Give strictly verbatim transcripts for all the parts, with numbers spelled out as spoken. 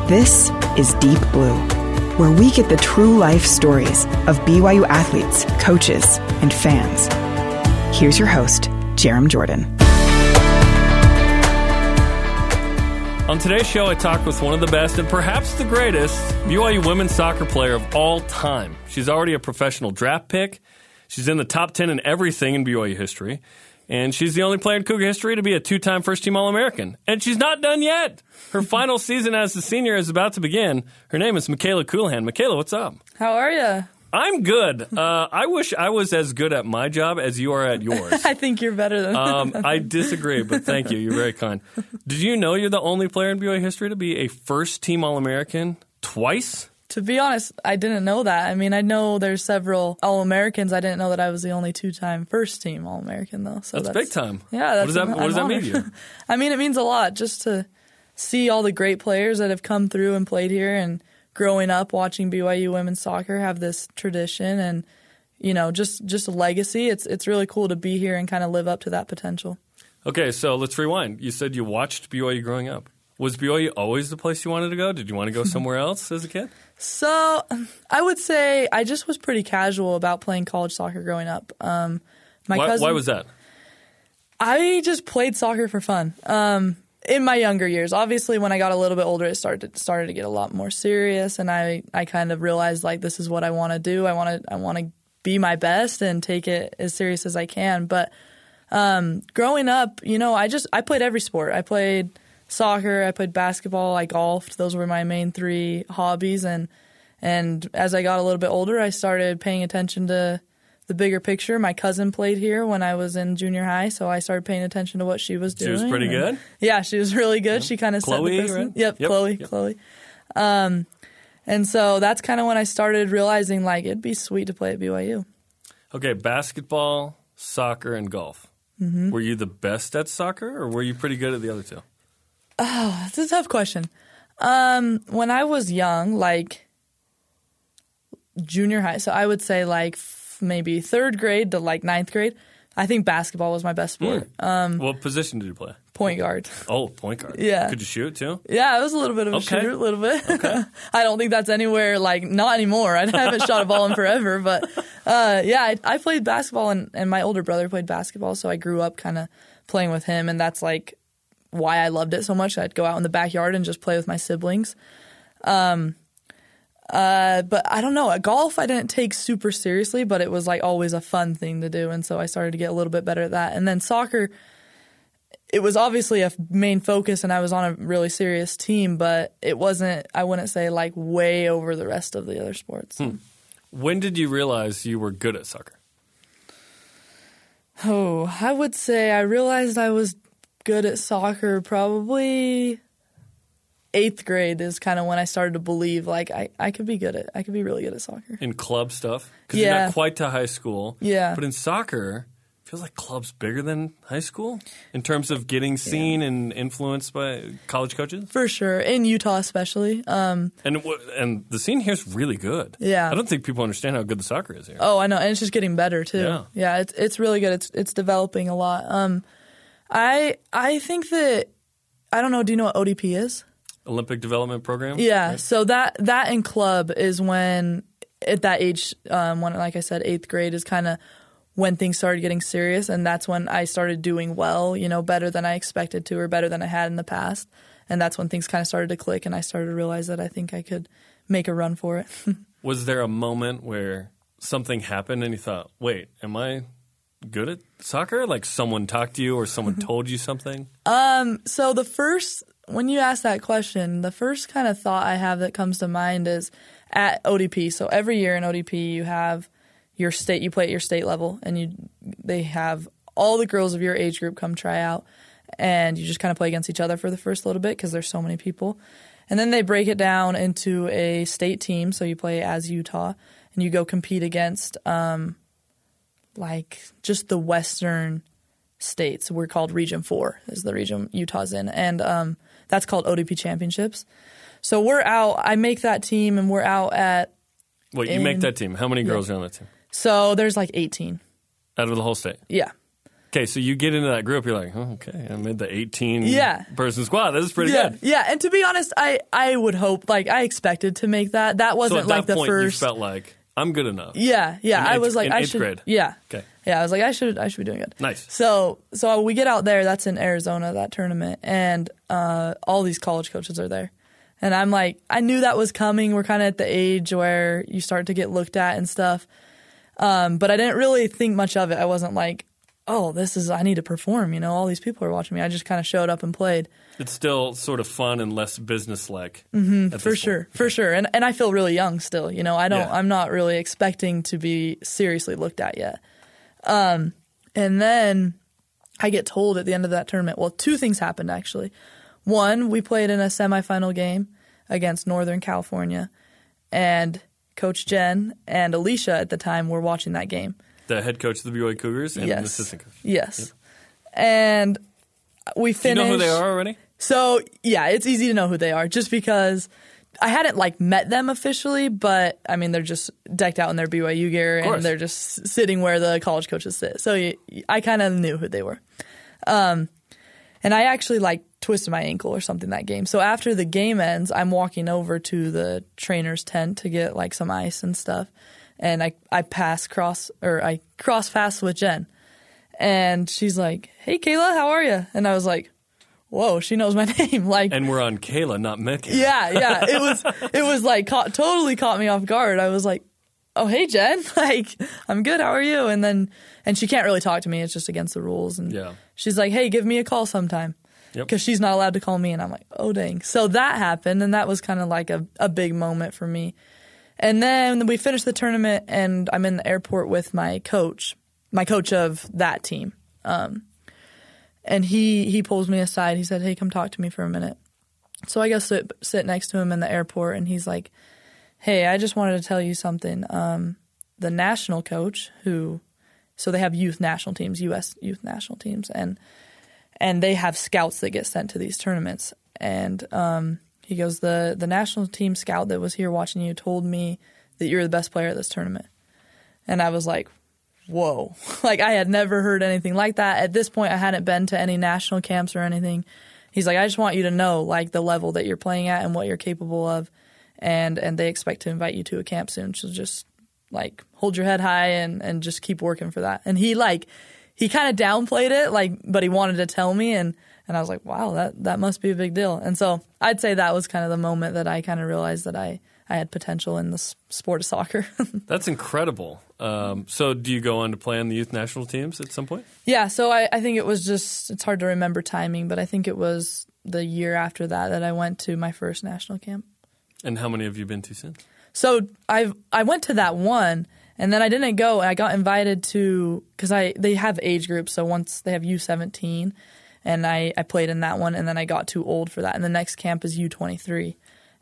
This is Deep Blue, where we get the true life stories of B Y U athletes, coaches, and fans. Here's your host, Jarom Jordan. On today's show, I talk with one of the best and perhaps the greatest B Y U women's soccer player of all time. She's already a professional draft pick. She's in the top ten in everything in B Y U history. And she's the only player in Cougar history to be a two-time first-team All-American. And she's not done yet. Her final season as a senior is about to begin. Her name is Michaela Colohan. Michaela, what's up? How are you? I'm good. Uh, I wish I was as good at my job as you are at yours. I think you're better than um, I disagree, but thank you. You're very kind. Did you know you're the only player in B Y U history to be a first-team All-American twice? To be honest, I didn't know that. I mean, I know there's several All-Americans. I didn't know that I was the only two-time first-team All-American, though. So that's, that's big time. Yeah, that's what does that, what does that mean to you? I mean, it means a lot just to see all the great players that have come through and played here, and growing up watching B Y U women's soccer have this tradition and, you know, just, just a legacy. It's it's really cool to be here and kind of live up to that potential. Okay, so let's rewind. You said you watched B Y U growing up. Was B Y U always the place you wanted to go? Did you want to go somewhere else as a kid? So I would say I just was pretty casual about playing college soccer growing up. Um, my why, cousin, why was that? I just played soccer for fun. Um, in my younger years, obviously, when I got a little bit older, it started started to get a lot more serious, and I, I kind of realized like this is what I want to do. I want to I want to be my best and take it as serious as I can. But um, growing up, you know, I just I played every sport. I played soccer, I played basketball, I golfed. Those were my main three hobbies. And and as I got a little bit older, I started paying attention to the bigger picture. My cousin played here when I was in junior high, so I started paying attention to what she was doing. She was pretty good? And, yeah, she was really good. Yeah. She kind of set the precedent. Right? Yep, yep, Chloe, yep. Chloe. Um, and so that's kind of when I started realizing, like, it'd be sweet to play at B Y U. Okay, basketball, soccer, and golf. Mm-hmm. Were you the best at soccer, or were you pretty good at the other two? Oh, that's a tough question. Um, when I was young, like junior high, so I would say like f- maybe third grade to like ninth grade, I think basketball was my best sport. Mm. Um, what position did you play? Point guard. Oh, point guard. Yeah. Could you shoot too? Yeah, I was a little bit of a okay. shooter, a little bit. Okay. I don't think that's anywhere, like, not anymore. I haven't shot a ball in forever. But, uh, yeah, I, I played basketball, and, and my older brother played basketball, so I grew up kind of playing with him, and that's, like, why I loved it so much. I'd go out in the backyard and just play with my siblings. Um, uh, but I don't know. At golf, I didn't take super seriously, but it was like always a fun thing to do. And so I started to get a little bit better at that. And then soccer, it was obviously a main focus, and I was on a really serious team, but it wasn't, I wouldn't say, like way over the rest of the other sports. Hmm. When did you realize you were good at soccer? Oh, I would say I realized I was good at soccer probably eighth grade is kind of when I started to believe like I, I could be good at I could be really good at soccer. In club stuff? Because yeah. you're not quite to high school. Yeah. But in soccer, it feels like club's bigger than high school in terms of getting seen yeah. and influenced by college coaches? For sure. In Utah especially. Um, and and the scene here is really good. Yeah. I don't think people understand how good the soccer is here. Oh, I know. And it's just getting better too. Yeah. Yeah, it's it's really good. It's it's developing a lot. Um I I think that I don't know. Do you know what O D P is? Olympic Development Program. Yeah. Right? So that that in club is when at that age, um, when like I said, eighth grade is kind of when things started getting serious, and that's when I started doing well. You know, better than I expected to, or better than I had in the past, and that's when things kind of started to click, and I started to realize that I think I could make a run for it. Was there a moment where something happened and you thought, "Wait, am I good at soccer?" Like someone talked to you or someone told you something? Um, so the first, when you ask that question, the first kind of thought I have that comes to mind is at O D P. So every year in O D P you have your state, you play at your state level, and you they have all the girls of your age group come try out, and you just kind of play against each other for the first little bit because there's so many people. And then they break it down into a state team, so you play as Utah, and you go compete against um, like just the western states. We're called Region four is the region Utah's in, and um, that's called O D P Championships. So we're out. I make that team, and we're out at Wait, you in, make that team. How many girls yeah. are on that team? So there's like eighteen. Out of the whole state? Yeah. Okay, so you get into that group, you're like, oh, okay, I made the eighteen Yeah. person squad. This is pretty yeah, good. yeah. And to be honest, I, I would hope, like, I expected to make that. That So wasn't at like that the point, first. you felt like, I'm good enough. Yeah, yeah. In I eighth- was like, in I eighth should. grade? Yeah. Okay. Yeah, I was like, I should, I should be doing good. Nice. So, so we get out there. That's in Arizona, that tournament, and uh, all these college coaches are there. And I'm like, I knew that was coming. We're kind of at the age where you start to get looked at and stuff. Um, but I didn't really think much of it. I wasn't like, oh, this is, I need to perform. You know, all these people are watching me. I just kind of showed up and played. It's still sort of fun and less business-like. Mm-hmm, for sure, for sure. And and I feel really young still. You know, I don't, Yeah. I'm not really expecting to be seriously looked at yet. Um, and then I get told at the end of that tournament, well, two things happened actually. One, we played in a semifinal game against Northern California, and Coach Jen and Alicia at the time were watching that game. The head coach of the B Y U Cougars and yes. an assistant coach. Yes. Yep. And we Do you finished. know who they are already? So, yeah, it's easy to know who they are just because I hadn't, like, met them officially, but, I mean, they're just decked out in their B Y U gear Of course. and they're just sitting where the college coaches sit. So you, I kind of knew who they were. Um, and I actually, like, twisted my ankle or something that game. So after the game ends, I'm walking over to the trainer's tent to get, like, some ice and stuff. And I, I pass cross, or I cross paths with Jen. And she's like, hey, Kayla, how are you? And I was like, whoa, she knows my name. Like, And we're on Kayla, not Mickey. yeah, yeah. It was, it was like caught, totally caught me off guard. I was like, oh, hey, Jen. Like, I'm good. How are you? And then, and she can't really talk to me. It's just against the rules. And Yeah. she's like, hey, give me a call sometime. Yep. Because she's not allowed to call me. And I'm like, oh, dang. So that happened. And that was kind of like a, a big moment for me. And then we finished the tournament and I'm in the airport with my coach, my coach of that team. Um, and he, he pulls me aside. He said, hey, come talk to me for a minute. So I go sit, sit next to him in the airport and he's like, hey, I just wanted to tell you something. Um, the national coach who, so they have youth national teams, U S youth national teams, and and they have scouts that get sent to these tournaments. And um, he goes, the, the national team scout that was here watching you told me that you're the best player at this tournament. And I was like, whoa. Like, I had never heard anything like that. At this point, I hadn't been to any national camps or anything. He's like, I just want you to know, like, the level that you're playing at and what you're capable of. And and they expect to invite you to a camp soon. So just, like, hold your head high and, and just keep working for that. And he, like, he kind of downplayed it, like, but he wanted to tell me. And, and I was like, wow, that, that must be a big deal. And so I'd say that was kind of the moment that I kind of realized that I, I had potential in the sport of soccer. That's incredible. Um, so do you go on to play on the youth national teams at some point? Yeah, so I, I think it was just, it's hard to remember timing, but I think it was the year after that that I went to my first national camp. And how many have you been to since? So I I went to that one, and then I didn't go. And I got invited to, because I they have age groups. So once they have U seventeen, and I, I played in that one, and then I got too old for that. And the next camp is U twenty-three.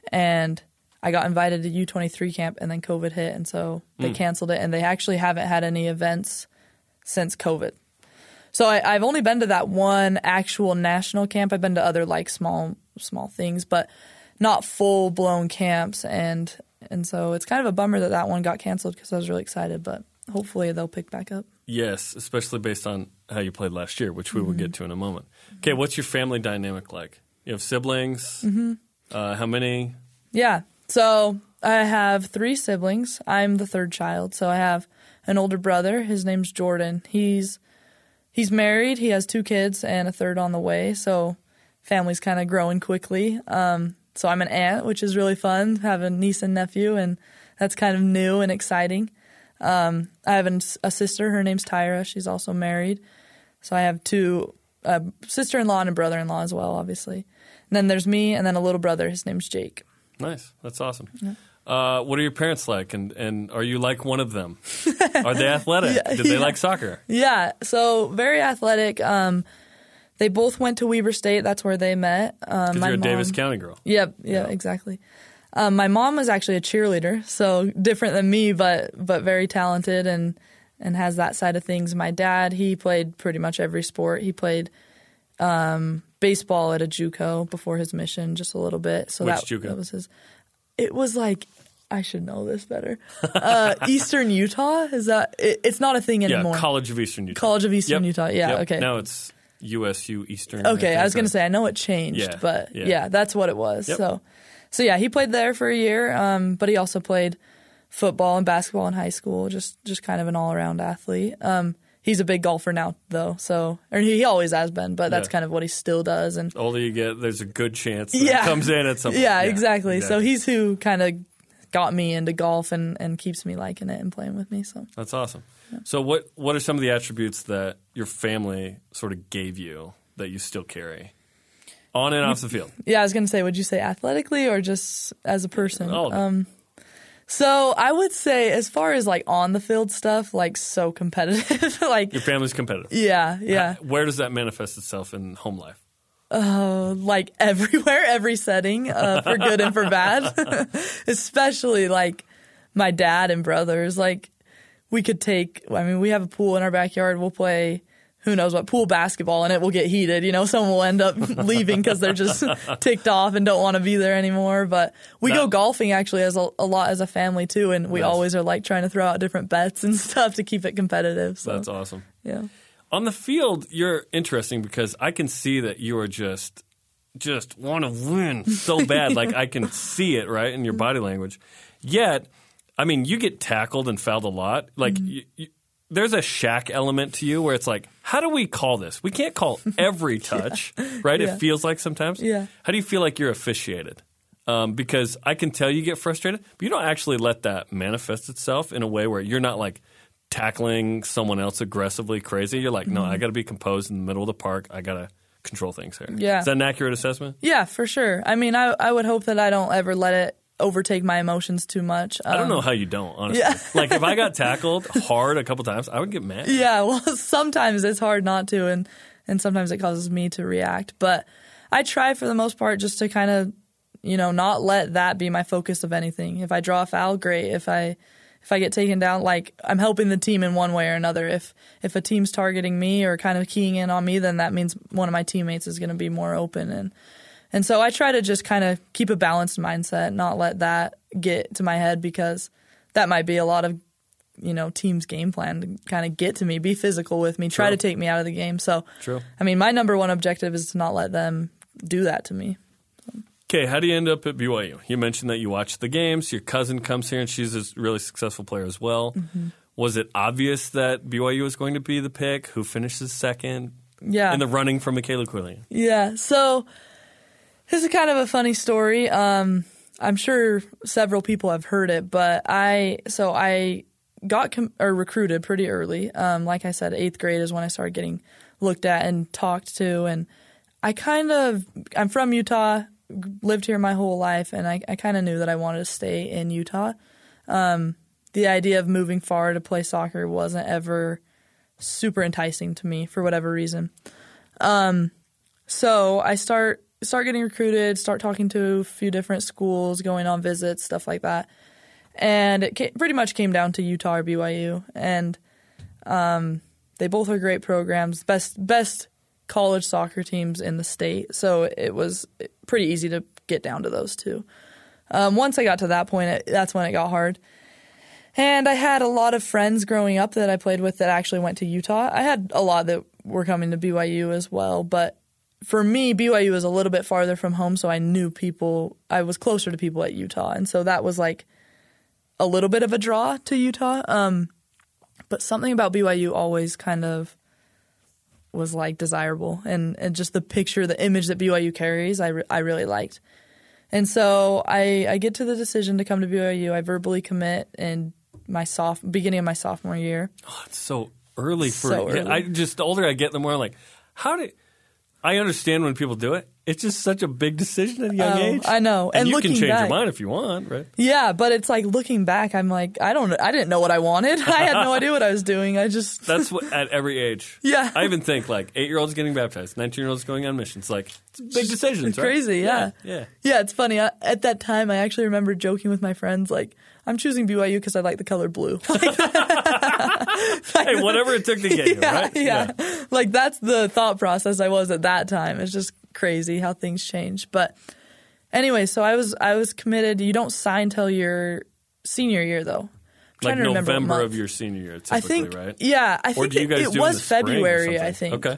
And I got invited to U twenty-three camp, and then COVID hit, and so they mm. canceled it. And they actually haven't had any events since COVID. So I, I've only been to that one actual national camp. I've been to other, like, small small things, but not full-blown camps. And and so it's kind of a bummer that that one got canceled because I was really excited, but hopefully they'll pick back up. Yes, especially based on how you played last year, which we mm-hmm. will get to in a moment. Okay, what's your family dynamic like? You have siblings? Mm-hmm. Uh, how many? Yeah, so I have three siblings. I'm the third child, so I have an older brother. His name's Jordan. He's he's married. He has two kids and a third on the way, so family's kind of growing quickly. Um, so I'm an aunt, which is really fun, have a niece and nephew, and that's kind of new and exciting. Um, I have an, a sister. Her name's Tyra. She's also married. So I have two, uh, sister-in-law and a brother-in-law as well, obviously. And then there's me and then a little brother. His name's Jake. Nice. That's awesome. Yeah. Uh, what are your parents like, and, and are you like one of them? Are they athletic? yeah, Did they yeah. like soccer? Yeah, so very athletic. Um, they both went to Weber State. That's where they met. Um, Because you're a mom, Davis County girl. Yep, yeah, yeah, exactly. Um, my mom was actually a cheerleader, so different than me, but but very talented and, and has that side of things. My dad, he played pretty much every sport. He played um, baseball at a JUCO before his mission, just a little bit. So Which that, JUCO? that was his. It was like I should know this better. Uh, Eastern Utah? Is that it, it's not a thing anymore. Yeah, College of Eastern Utah. College of Eastern Yep. Utah. Yeah, Yep. okay. Now it's U S U Eastern. Okay, I, I was going to or- say I know it changed, Yeah, but yeah. yeah. that's what it was. Yep. So so yeah, he played there for a year, um, but he also played football and basketball in high school, just just kind of an all-around athlete. Um, he's a big golfer now, though, so or he, he always has been, but that's Yeah. kind of what he still does. And The older you get, there's a good chance that Yeah. it comes in at some point. yeah, exactly. So he's who kind of got me into golf and, and keeps me liking it and playing with me. So That's awesome. So what what are some of the attributes that your family sort of gave you that you still carry on and off the field? yeah, I was going to say, would you say athletically or just as a person? All of it. Um, so I would say as far as like on the field stuff, like so competitive. like Your family's competitive. yeah, yeah. Where does that manifest itself in home life? Uh, like everywhere, every setting, uh, for good and for bad. Especially like my dad and brothers. Like we could take, I mean, we have a pool in our backyard. We'll play who knows what pool basketball and it will get heated. You know, someone will end up leaving because they're just ticked off and don't want to be there anymore. But we That- go golfing actually as a, a lot as a family too. And we Nice. always are like trying to throw out different bets and stuff to keep it competitive. So That's awesome. yeah. On the field, you're interesting because I can see that you are just just want to win so bad. Like I can see it right in your body language. Yet, I mean, you get tackled and fouled a lot. Like Mm-hmm. you, you, there's a Shaq element to you where it's like, how do we call this? We can't call every touch, right? Yeah. It feels like sometimes. Yeah. How do you feel like you're officiated? Um, because I can tell you get frustrated, but you don't actually let that manifest itself in a way where you're not like tackling someone else aggressively crazy. You're like, no, I got to be composed in the middle of the park. I got to control things here. Yeah. Is that an accurate assessment? Yeah, for sure. I mean, I I would hope that I don't ever let it overtake my emotions too much. I don't Um, know how you don't, honestly. yeah. Like if I got tackled hard a couple times, I would get mad. Yeah, well, sometimes it's hard not to, and and sometimes it causes me to react. But I try for the most part just to kind of, you know, not let that be my focus of anything. If I draw a foul, great. If I if I get taken down, like I'm helping the team in one way or another. If if a team's targeting me or kind of keying in on me, then that means one of my teammates is going to be more open. And and so I try to just kind of keep a balanced mindset, not let that get to my head because that might be a lot of, you know, team's game plan to kind of get to me, be physical with me, try True. to take me out of the game. So, True. I mean, my number one objective is to not let them do that to me. Okay, how do you end up at B Y U? You mentioned that you watch the games. Your cousin comes here, and she's a really successful player as well. Mm-hmm. Was it obvious that B Y U was going to be the pick? Who finishes second? Yeah. In the running for Michaela Quillian. Yeah. So this is kind of a funny story. Um, I'm sure several people have heard it, but I so I got com- or recruited pretty early. Um, like I said, eighth grade is when I started getting looked at and talked to, and I kind of I'm from Utah, lived here my whole life, and I, I kind of knew that I wanted to stay in Utah. Um, the idea of moving far to play soccer wasn't ever super enticing to me for whatever reason. Um, so I start start getting recruited, start talking to a few different schools, going on visits, stuff like that. And it ca- pretty much came down to Utah or B Y U. And um, they both are great programs, best best college soccer teams in the state. So it was pretty easy to get down to those two. Um, once I got to that point, it, that's when it got hard. And I had a lot of friends growing up that I played with that actually went to Utah. I had a lot that were coming to B Y U as well. But for me, B Y U was a little bit farther from home, so I knew people. I was closer to people at Utah. And so that was like a little bit of a draw to Utah. Um, but something about B Y U always kind of was like desirable. And, and just the picture, the image that B Y U carries, I, re- I really liked. And so I, I get to the decision to come to B Y U. I verbally commit in my soph- beginning of my sophomore year. Oh, it's so early for So yeah, early. I just the older I get, the more I'm like, how did I understand when people do it? It's just such a big decision at a young Oh, age. I know. And, And you looking can change back- your mind if you want, right? Yeah, but it's like looking back, I'm like, I don't, I didn't know what I wanted. I had no idea what I was doing. I just, That's what at every age. Yeah. I even think like eight year olds getting baptized, nineteen year olds going on missions. Like it's big decisions, it's right? crazy. Yeah. Yeah. Yeah, it's funny. I, at that time, I actually remember joking with my friends, like, I'm choosing B Y U because I like the color blue. Hey, whatever it took to get you, yeah, right? yeah. Like that's the thought process I was at that time. It's just crazy how things change. But anyway, so I was I was committed. You don't sign till you're senior year, though. I'm like trying to remember what November month. of your senior year, typically, I think, right? Yeah, I or think do you it, guys it do was in the spring or February, something? I think. Okay.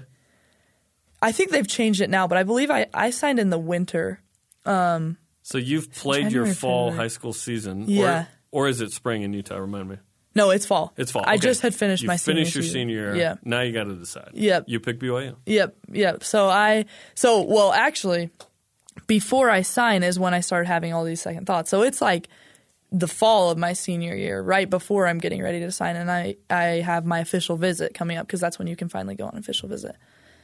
I think they've changed it now, but I believe I, I signed in the winter. Um, so you've played January, your fall February. high school season. Yeah. Or, or is it spring in Utah? Remind me. no, it's fall. It's fall. I Okay. just had finished you my senior finished your season. senior year. Yeah. Now you got to decide. Yep. You pick B Y U. Yep, yep. So I, so, well, actually, before I sign is when I started having all these second thoughts. So it's like the fall of my senior year, right before I'm getting ready to sign. And I, I have my official visit coming up because that's when you can finally go on official visit.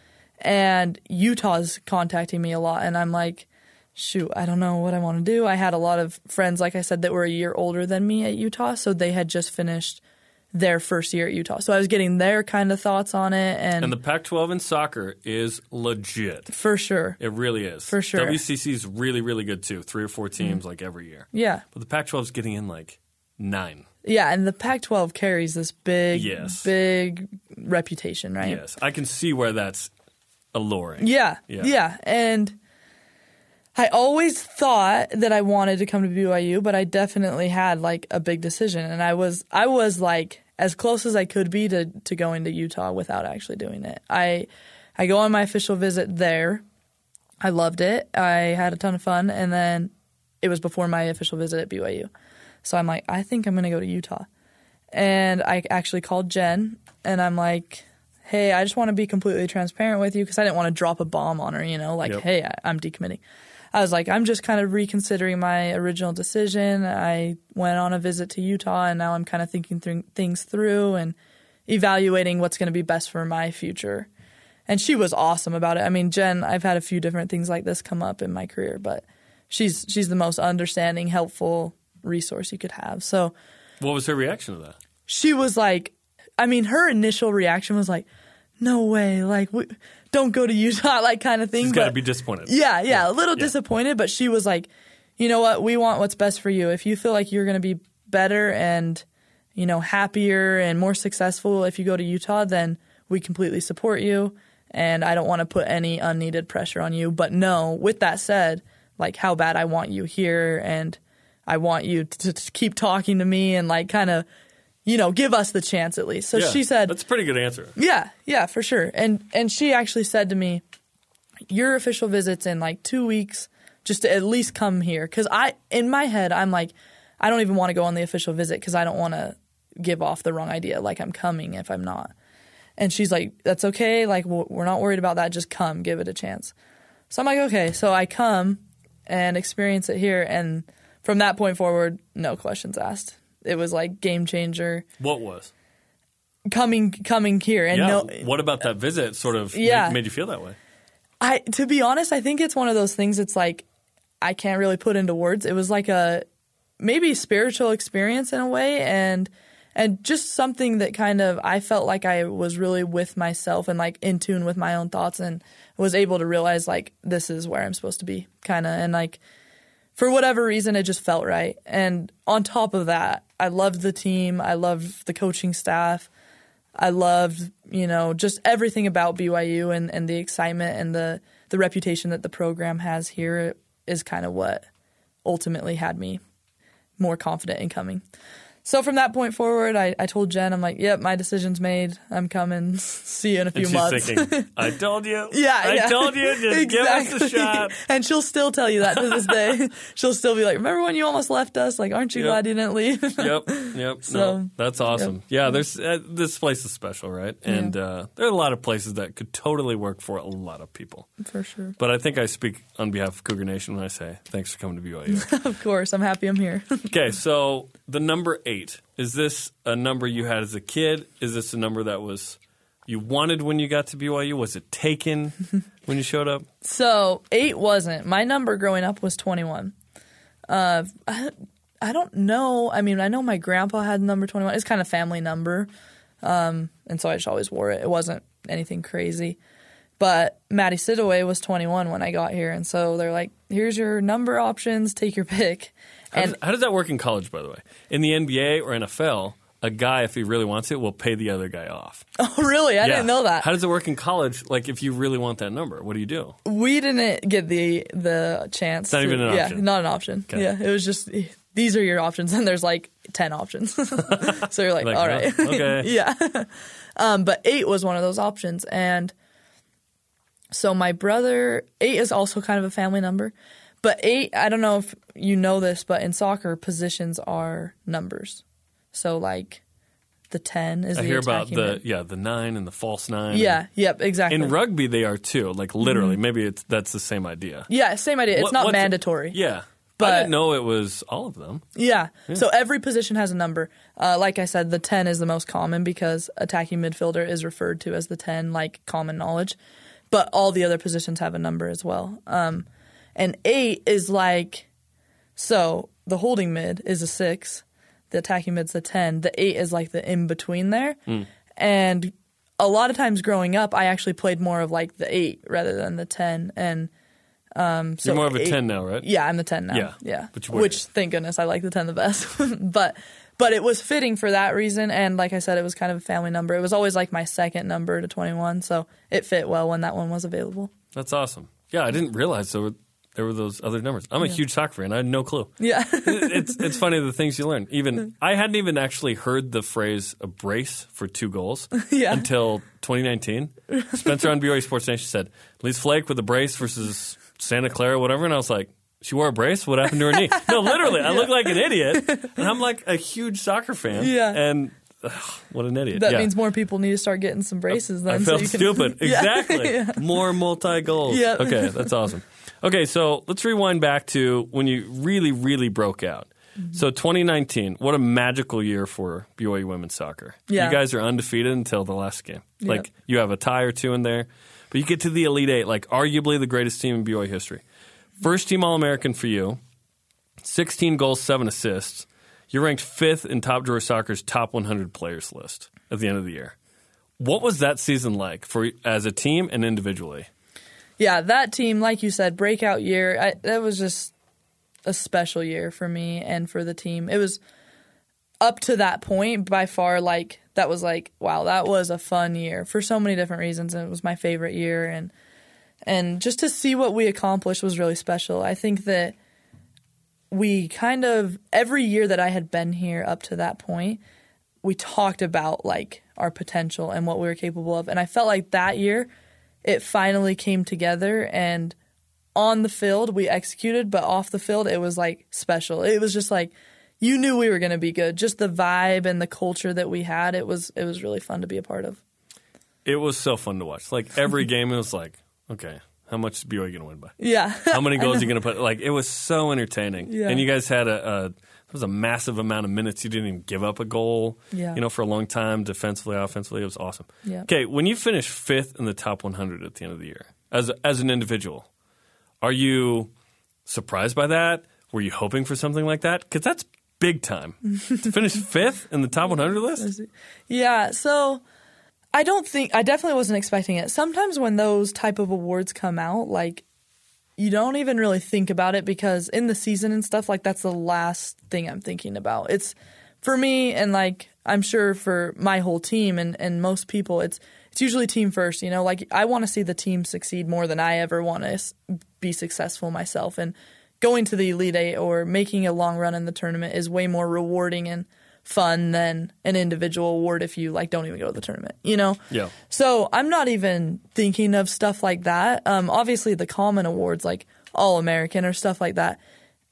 And Utah's contacting me a lot. And I'm like, shoot, I don't know what I want to do. I had a lot of friends, like I said, that were a year older than me at Utah. So they had just finished their first year at Utah. So I was getting their kind of thoughts on it. And, And the Pac twelve in soccer is legit. for sure. It really is. For sure. W C C is really, really good too. Three or four teams like every year. Yeah. But the Pac twelve is getting in like nine. Yeah, and the Pac twelve carries this big, Yes. big reputation, right? Yes. I can see where that's alluring. Yeah, Yeah. yeah. And I always thought that I wanted to come to B Y U, but I definitely had like a big decision, and I was I was like as close as I could be to, to going to Utah without actually doing it. I I go on my official visit there. I loved it. I had a ton of fun, and then it was before my official visit at B Y U. So I'm like, I think I'm going to go to Utah. And I actually called Jen, and I'm like, hey, I just want to be completely transparent with you because I didn't want to drop a bomb on her, you know, like, Yep. hey, I, I'm decommitting. I was like, I'm just kind of reconsidering my original decision. I went on a visit to Utah, and now I'm kind of thinking th- things through and evaluating what's going to be best for my future. And she was awesome about it. I mean, Jen, I've had a few different things like this come up in my career, but she's she's the most understanding, helpful resource you could have. So What was her reaction to that? she was like, I mean, her initial reaction was like, no way, like, we, don't go to Utah, like kind of thing. She's got to But be disappointed. yeah, yeah, a little Yeah. disappointed, but she was like, you know what, we want what's best for you. If you feel like you're going to be better and, you know, happier and more successful if you go to Utah, then we completely support you. And I don't want to put any unneeded pressure on you. But no, with that said, like how bad I want you here, and I want you to, to keep talking to me and like kind of, you know, give us the chance at least. So Yeah, she said, that's a pretty good answer. yeah, yeah, for sure. And and she actually said to me, your official visit's in like two weeks, just to at least come here. Because I, in my head, I'm like, I don't even want to go on the official visit because I don't want to give off the wrong idea, like I'm coming if I'm not. And she's like, that's okay. Like, we're not worried about that. Just come, give it a chance. So I'm like, okay. So I come and experience it here. And from that point forward, no questions asked. It was like game changer. What was? Coming, coming here. And Yeah. no, What about that visit sort of Yeah. made, made you feel that way? I, to be honest, I think it's one of those things. It's like I can't really put into words. It was like a maybe spiritual experience in a way, and and just something that kind of I felt like I was really with myself and like in tune with my own thoughts, and was able to realize like this is where I'm supposed to be, kind of, and like for whatever reason it just felt right. And on top of that, I loved the team. I loved the coaching staff. I loved, you know, just everything about B Y U, and, and the excitement and the, the reputation that the program has here is kind of what ultimately had me more confident in coming. So from that point forward, I, I told Jen, I'm like, yep, my decision's made. I'm coming. See you in a few And she's months. thinking, I told you. Yeah, I yeah. told you. Just give us a shot. And she'll still tell you that to this day. She'll still be like, remember when you almost left us? Like, aren't you Yep. glad you didn't leave? Yep, yep. So, no, that's awesome. yep. Yeah, there's uh, this place is special, right? And uh, there are a lot of places that could totally work for a lot of people. For sure. But I think I speak on behalf of Cougar Nation when I say thanks for coming to B Y U. Of course. I'm happy I'm here. Okay, so the number eight, is this a number you had as a kid? Is this a number that was you wanted when you got to B Y U? Was it taken when you showed up? So eight wasn't. My number growing up was twenty-one. Uh, I, I don't know. I mean, I know my grandpa had number twenty-one. It's kind of family number. Um, and so I just always wore it. It wasn't anything crazy. But Maddie Sidaway was twenty-one when I got here. And so they're like, here's your number options. Take your pick. How, And does, how does that work in college, by the way? In the N B A or N F L, a guy, if he really wants it, will pay the other guy off. Oh, really? I Yeah. didn't know that. How does it work in college? Like, if you really want that number, what do you do? We didn't get the the chance. It's not to- even an yeah, option. not an option. Okay. Yeah, it was just these are your options, and there's like ten options. So you're like, Like, all oh, right, okay. yeah. Um, but eight was one of those options, and so my brother eight is also kind of a family number, but eight. I don't know if you know this, but in soccer, positions are numbers. So like the ten is I the hear about attacking the mid. yeah the nine and the false nine. Yeah, yep, exactly. In rugby, they are too. Like literally, maybe it's that's the same idea. yeah, same idea. It's What- not what's- mandatory. Yeah, But- I didn't know it was all of them. Yeah. So every position has a number. Uh, like I said, the ten is the most common because attacking midfielder is referred to as the ten, like common knowledge. But all the other positions have a number as well. Um, and eight is like, so the holding mid is a six, the attacking mid's the ten, the eight is like the in between there. Mm. And a lot of times growing up, I actually played more of like the eight rather than the ten. And um, so You're more of a eight- ten now, right? Yeah, I'm the ten now. Yeah, yeah. but you weren't. Which, thank goodness, I like the ten the best. but but it was fitting for that reason, and like I said, it was kind of a family number. It was always like my second number to twenty-one, so it fit well when that one was available. That's awesome. Yeah, I didn't realize there were there were those other numbers. I'm a huge soccer fan. I had no clue. Yeah. it's it's funny the things you learn. Even I hadn't even actually heard the phrase a brace for two goals Yeah. until twenty nineteen. Spencer on B Y U Sports Nation said, Lise Flake with a brace versus Santa Clara, whatever, and I was like, she wore a brace? What happened to her knee? No, literally, I look like an idiot, and I'm like a huge soccer fan. Yeah. And ugh, what an idiot. That yeah. means more people need to start getting some braces then. I so felt you can- stupid. Yeah. Exactly. Yeah. More multi-goals. Yeah. Okay, that's awesome. Okay, so let's rewind back to when you really, really broke out. Mm-hmm. So twenty nineteen, what a magical year for B Y U women's soccer. Yeah. You guys are undefeated until the last game. Yeah. Like, you have a tie or two in there, but you get to the Elite Eight, like arguably the greatest team in B Y U history. First team All-American for you, sixteen goals, seven assists. You're ranked fifth in Top Drawer Soccer's top one hundred players list at the end of the year. What was that season like for as a team and individually? Yeah, that team, like you said, breakout year. I, that was just a special year for me and for the team. It was up to that point by far. Like that was like, wow, that was a fun year for so many different reasons. And it was my favorite year, and and just to see what we accomplished was really special. I think that we kind of every year that I had been here up to that point, we talked about like our potential and what we were capable of, and I felt like that year it finally came together, and on the field we executed, but off the field it was like special. It was just like you knew we were going to be good. Just the vibe and the culture that we had, it was it was really fun to be a part of. It was so fun to watch. Like every game, it was like, okay, how much is B Y U going to win by? Yeah. How many goals are you going to put? Like it was so entertaining. Yeah. And you guys had a, a there was a massive amount of minutes. You didn't even give up a goal. Yeah. You know, for a long time, defensively, offensively, it was awesome. Yeah. Okay, when you finish fifth in the top one hundred at the end of the year, as a, as an individual, are you surprised by that? Were you hoping for something like that? Because that's big time to finish fifth in the top one hundred list. Yeah, so I don't think I definitely wasn't expecting it. Sometimes when those type of awards come out, like you don't even really think about it because in the season and stuff, like that's the last thing I'm thinking about. It's for me and like I'm sure for my whole team and, and most people, it's it's usually team first. You know, like I want to see the team succeed more than I ever want to be successful myself. And going to the Elite Eight or making a long run in the tournament is way more rewarding and fun than an individual award if you like don't even go to the tournament, you know? Yeah. So I'm not even thinking of stuff like that. Um, obviously the common awards like All-American or stuff like that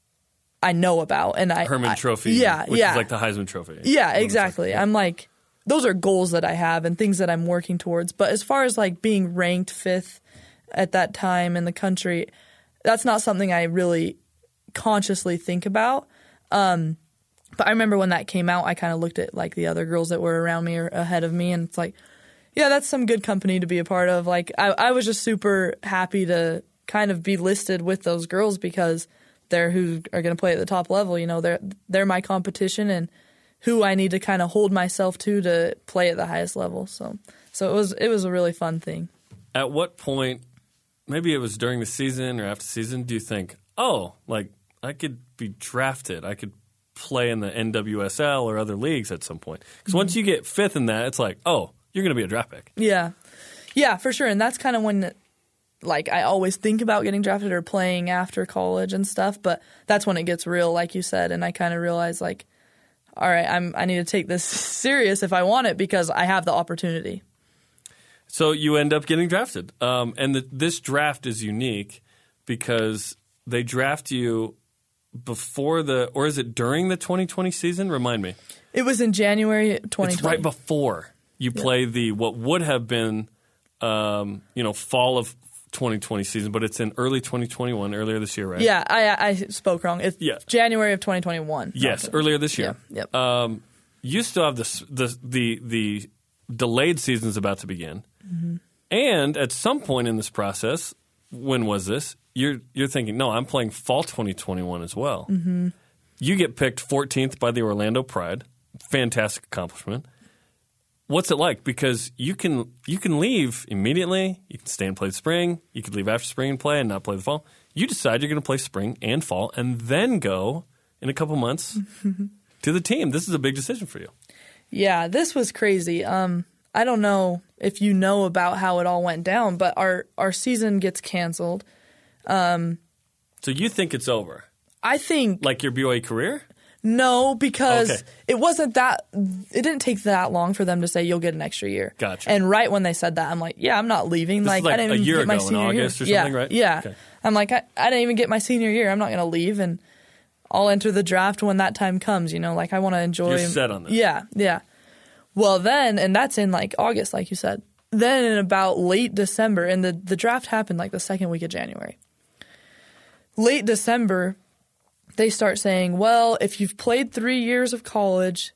I know about. And I Herman I- Trophy, yeah, which yeah. is like the Heisman Trophy. Yeah, exactly. I'm like, those are goals that I have and things that I'm working towards. But as far as like being ranked fifth at that time in the country, that's not something I really consciously think about. Um, but I remember when that came out, I kind of looked at like the other girls that were around me or ahead of me, and it's like, yeah, that's some good company to be a part of. Like I, I was just super happy to kind of be listed with those girls because they're who are going to play at the top level. You know, they're they're my competition and who I need to kind of hold myself to to play at the highest level. So so it was it was a really fun thing. At what point, maybe it was during the season or after season, do you think, oh, like I could be drafted, I could play in the N W S L or other leagues at some point. Because mm-hmm. once you get fifth in that, it's like, oh, you're going to be a draft pick. Yeah. Yeah, for sure. And that's kind of when, like, I always think about getting drafted or playing after college and stuff. But that's when it gets real, like you said. And I kind of realize, like, all right, I'm, I need to take this serious if I want it because I have the opportunity. So you end up getting drafted. Um, and the, this draft is unique because they draft you before the – or is it during the twenty twenty season? Remind me. It was in January twenty twenty. It's right before you play yeah. the what would have been, um, you know, fall of twenty twenty season, but it's in early twenty twenty-one, earlier this year, right? Yeah, I, I spoke wrong. It's yeah. January of twenty twenty-one. Yes, earlier this year. Yeah, yep. Um, you still have this, the the the delayed season is about to begin, mm-hmm. and at some point in this process, when was this? You're you're thinking, no, I'm playing fall twenty twenty-one as well. Mm-hmm. You get picked fourteenth by the Orlando Pride. Fantastic accomplishment. What's it like? Because you can you can leave immediately. You can stay and play the spring. You could leave after spring and play and not play the fall. You decide you're going to play spring and fall and then go in a couple months to the team. This is a big decision for you. Yeah, this was crazy. Um, I don't know if you know about how it all went down, but our, our season gets canceled. Um, so you think it's over? I think... Like your B Y U career? No, because okay. it wasn't that – it didn't take that long for them to say you'll get an extra year. Gotcha. And right when they said that, I'm like, yeah, I'm not leaving. This like, is like I didn't a even year get my ago in senior August year. or something, yeah, right? Yeah. Okay. I'm like, I, I didn't even get my senior year. I'm not going to leave, and I'll enter the draft when that time comes. You know, like I want to enjoy – You're set on this. Yeah, yeah. Well, then – and that's in like August, like you said. Then in about late December – and the, the draft happened like the second week of January. Late December – they start saying, well, if you've played three years of college,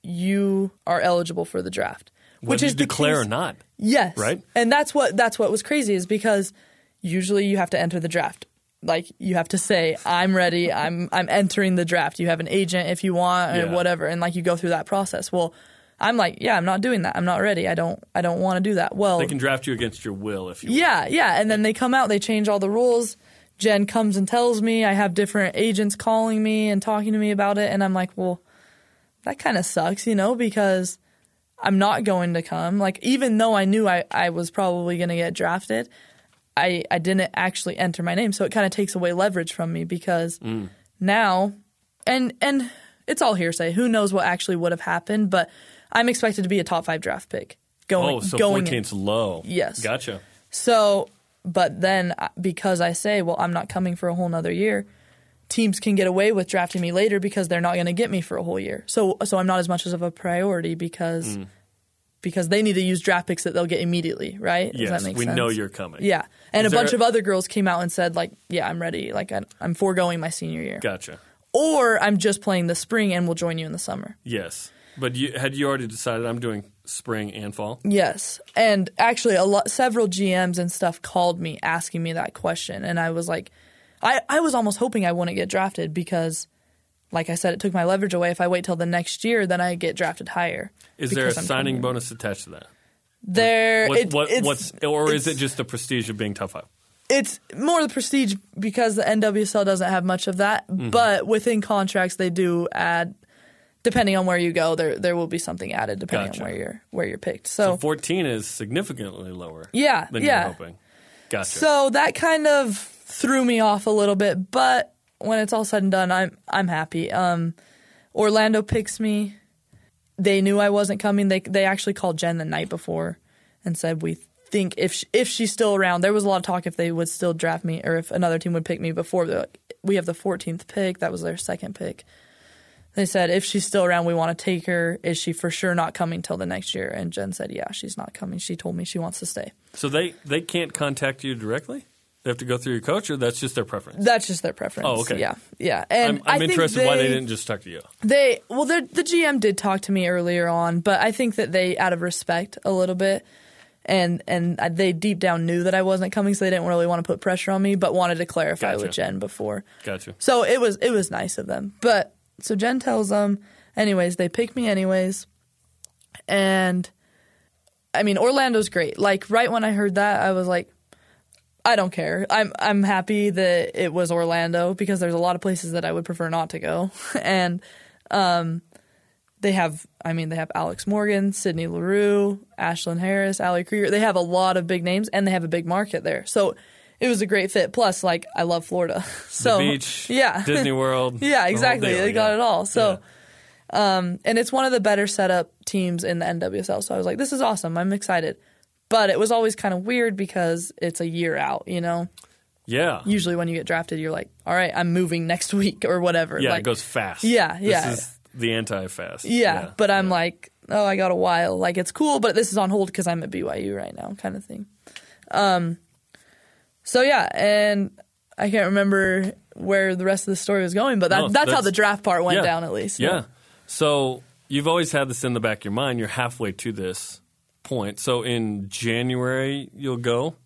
you are eligible for the draft. Whether which is you the declare case. or not. Yes. Right? And that's what that's what was crazy is because usually you have to enter the draft. Like you have to say, I'm ready, I'm I'm entering the draft. You have an agent if you want or yeah. whatever, and like you go through that process. Well, I'm like, yeah, I'm not doing that. I'm not ready. I don't I don't want to do that. Well, they can draft you against your will if you Yeah, want. yeah. And then they come out, they change all the rules. Jen comes and tells me. I have different agents calling me and talking to me about it. And I'm like, well, that kind of sucks, you know, because I'm not going to come. Like, even though I knew I, I was probably going to get drafted, I, I didn't actually enter my name. So it kind of takes away leverage from me because mm. now, and and it's all hearsay. Who knows what actually would have happened, but I'm expected to be a top five draft pick. Going, oh, so going fourteenth's low. Yes. Gotcha. So... But then because I say, well, I'm not coming for a whole nother year, teams can get away with drafting me later because they're not going to get me for a whole year. So so I'm not as much of a priority because mm. because they need to use draft picks that they'll get immediately, right? Yes, Does that make we sense? know you're coming. Yeah. And Is a bunch a- of other girls came out and said, like, yeah, I'm ready. Like, I, I'm foregoing my senior year. Gotcha. Or I'm just playing the spring and we'll join you in the summer. Yes. But you, had you already decided I'm doing spring and fall? Yes. And actually, a lot, several G Ms and stuff called me asking me that question. And I was like, I, I was almost hoping I wouldn't get drafted because, like I said, it took my leverage away. If I wait till the next year, then I get drafted higher. Is there a signing bonus attached to that? There, what's, it, what, it's, what's, or it's, is it just the prestige of being top five? It's more the prestige because the N W S L doesn't have much of that. Mm-hmm. But within contracts, they do add. Depending on where you go, there there will be something added depending gotcha. on where you're where you're picked. So, so fourteen is significantly lower. Yeah, than yeah. you were hoping. Gotcha. So that kind of threw me off a little bit, but when it's all said and done, I'm I'm happy. Um, Orlando picks me. They knew I wasn't coming. They they actually called Jen the night before and said we think if she, if she's still around. There was a lot of talk if they would still draft me or if another team would pick me before. Like, we have the fourteenth pick. That was their second pick. They said, if she's still around, we want to take her. Is she for sure not coming till the next year? And Jen said, yeah, she's not coming. She told me she wants to stay. So they, they can't contact you directly? They have to go through your coach, or that's just their preference? That's just their preference. Oh, okay. Yeah, yeah. And I'm, I'm I interested they, why they didn't just talk to you. They Well, the G M did talk to me earlier on, but I think that they, out of respect a little bit, and and they deep down knew that I wasn't coming, so they didn't really want to put pressure on me, but wanted to clarify Gotcha. with Jen before. Gotcha. So it was it was nice of them. But so Jen tells them, anyways, they pick me anyways. And, I mean, Orlando's great. Like, right when I heard that, I was like, I don't care. I'm I'm happy that it was Orlando because there's a lot of places that I would prefer not to go. And Um, they have, I mean, they have Alex Morgan, Sydney Leroux, Ashlyn Harris, Allie Krieger. They have a lot of big names, and they have a big market there. So it was a great fit. Plus, like, I love Florida. So, the beach, yeah. Disney World. Yeah, exactly. The they got yeah. it all. So, yeah. um, and it's one of the better set up teams in the N W S L. So I was like, this is awesome. I'm excited. But it was always kind of weird because it's a year out, you know? Yeah. Usually when you get drafted, you're like, all right, I'm moving next week or whatever. Yeah, like, it goes fast. Yeah, yeah. This is the anti-fast. Yeah, yeah. but I'm yeah. like, oh, I got a while. Like, it's cool, but this is on hold because I'm at B Y U right now, kind of thing. Um, so, yeah, and I can't remember where the rest of the story was going, but that, No, that's, that's how the draft part went yeah, down, at least. Yeah. So you've always had this in the back of your mind. You're halfway to this point. So in January, you'll go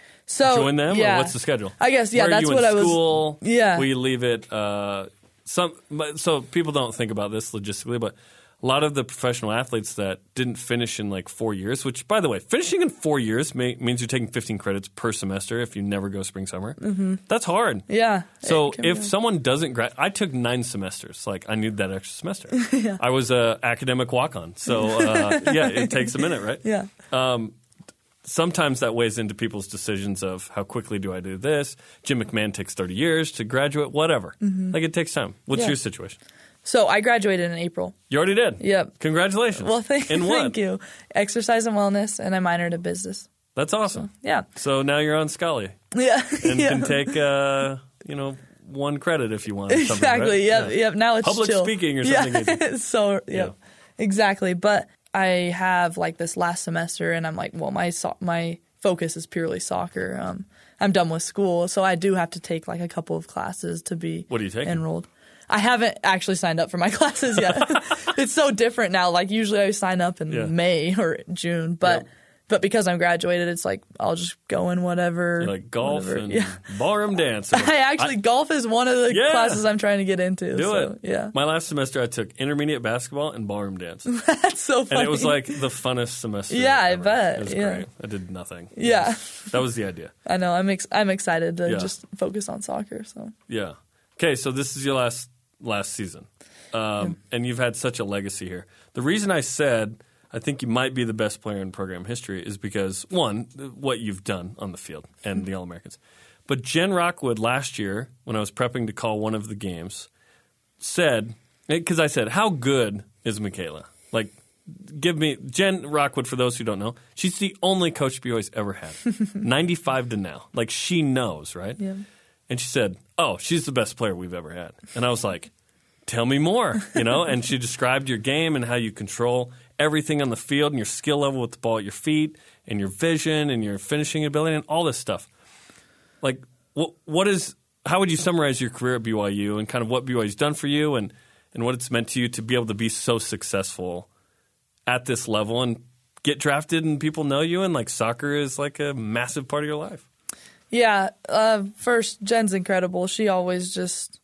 So join them? yeah. Or what's the schedule? I guess, yeah, Where that's are you what in I was. school? Yeah. Will you leave it? Uh, some, but- so people don't think about this logistically, but a lot of the professional athletes that didn't finish in like four years, which, by the way, finishing in four years may, means you're taking fifteen credits per semester if you never go spring summer. Mm-hmm. That's hard. Yeah. So it can if be. someone doesn't grad, I took nine semesters. Like I needed that extra semester. yeah. I was a academic walk-on. So uh, yeah, it takes a minute, right? Yeah. Um, sometimes that weighs into people's decisions of how quickly do I do this. Jim McMahon takes thirty years to graduate, whatever. Mm-hmm. Like it takes time. What's Yeah. your situation? So I graduated in April. You already did? Yep. Congratulations. Well, thank, in what? thank you. Exercise and wellness, and I minored in business. That's awesome. Yeah. So now you're on Scully Yeah. and yeah. can take, uh, you know, one credit if you want. Or something, Exactly. right? Yep. Yeah. Yep. Now it's Public chill. speaking or Yeah. something. so, yep. Yeah. Exactly. But I have like this last semester, and I'm like, well, my so- my focus is purely soccer. Um, I'm done with school, so I do have to take like a couple of classes to be What are you taking? enrolled. I haven't actually signed up for my classes yet. It's so different now. Like usually I sign up in Yeah. May or June, but Yeah. but because I'm graduated, it's like I'll just go in whatever. You're like golf whatever. and Yeah. ballroom dance. I actually golf is one of the Yeah. classes I'm trying to get into. Do so, it. Yeah, My last semester, I took intermediate basketball and ballroom dance. And that's so funny. it was like the funnest semester. Yeah, I ever. bet. It was Yeah. great. I did nothing. Yeah. That was the idea. I know. I'm ex- I'm excited to Yeah. just focus on soccer. So Yeah. Okay, so this is your last last season. Um, and you've had such a legacy here. The reason I said I think you might be the best player in program history is because, one, what you've done on the field and the All-Americans. But Jen Rockwood last year, when I was prepping to call one of the games, said, because I said, how good is Michaela? Like, give me, Jen Rockwood, for those who don't know, she's the only coach B Y U's ever had, ninety-five to now. Like, she knows, right? yeah, And she said, oh, she's the best player we've ever had. And I was like, tell me more, you know? And she described your game and how you control everything on the field and your skill level with the ball at your feet and your vision and your finishing ability and all this stuff. Like, what, what is – how would you summarize your career at B Y U and kind of what B Y U's done for you and, and what it's meant to you to be able to be so successful at this level and get drafted and people know you and, like, soccer is like a massive part of your life? yeah. Uh, first, Jen's incredible. She always just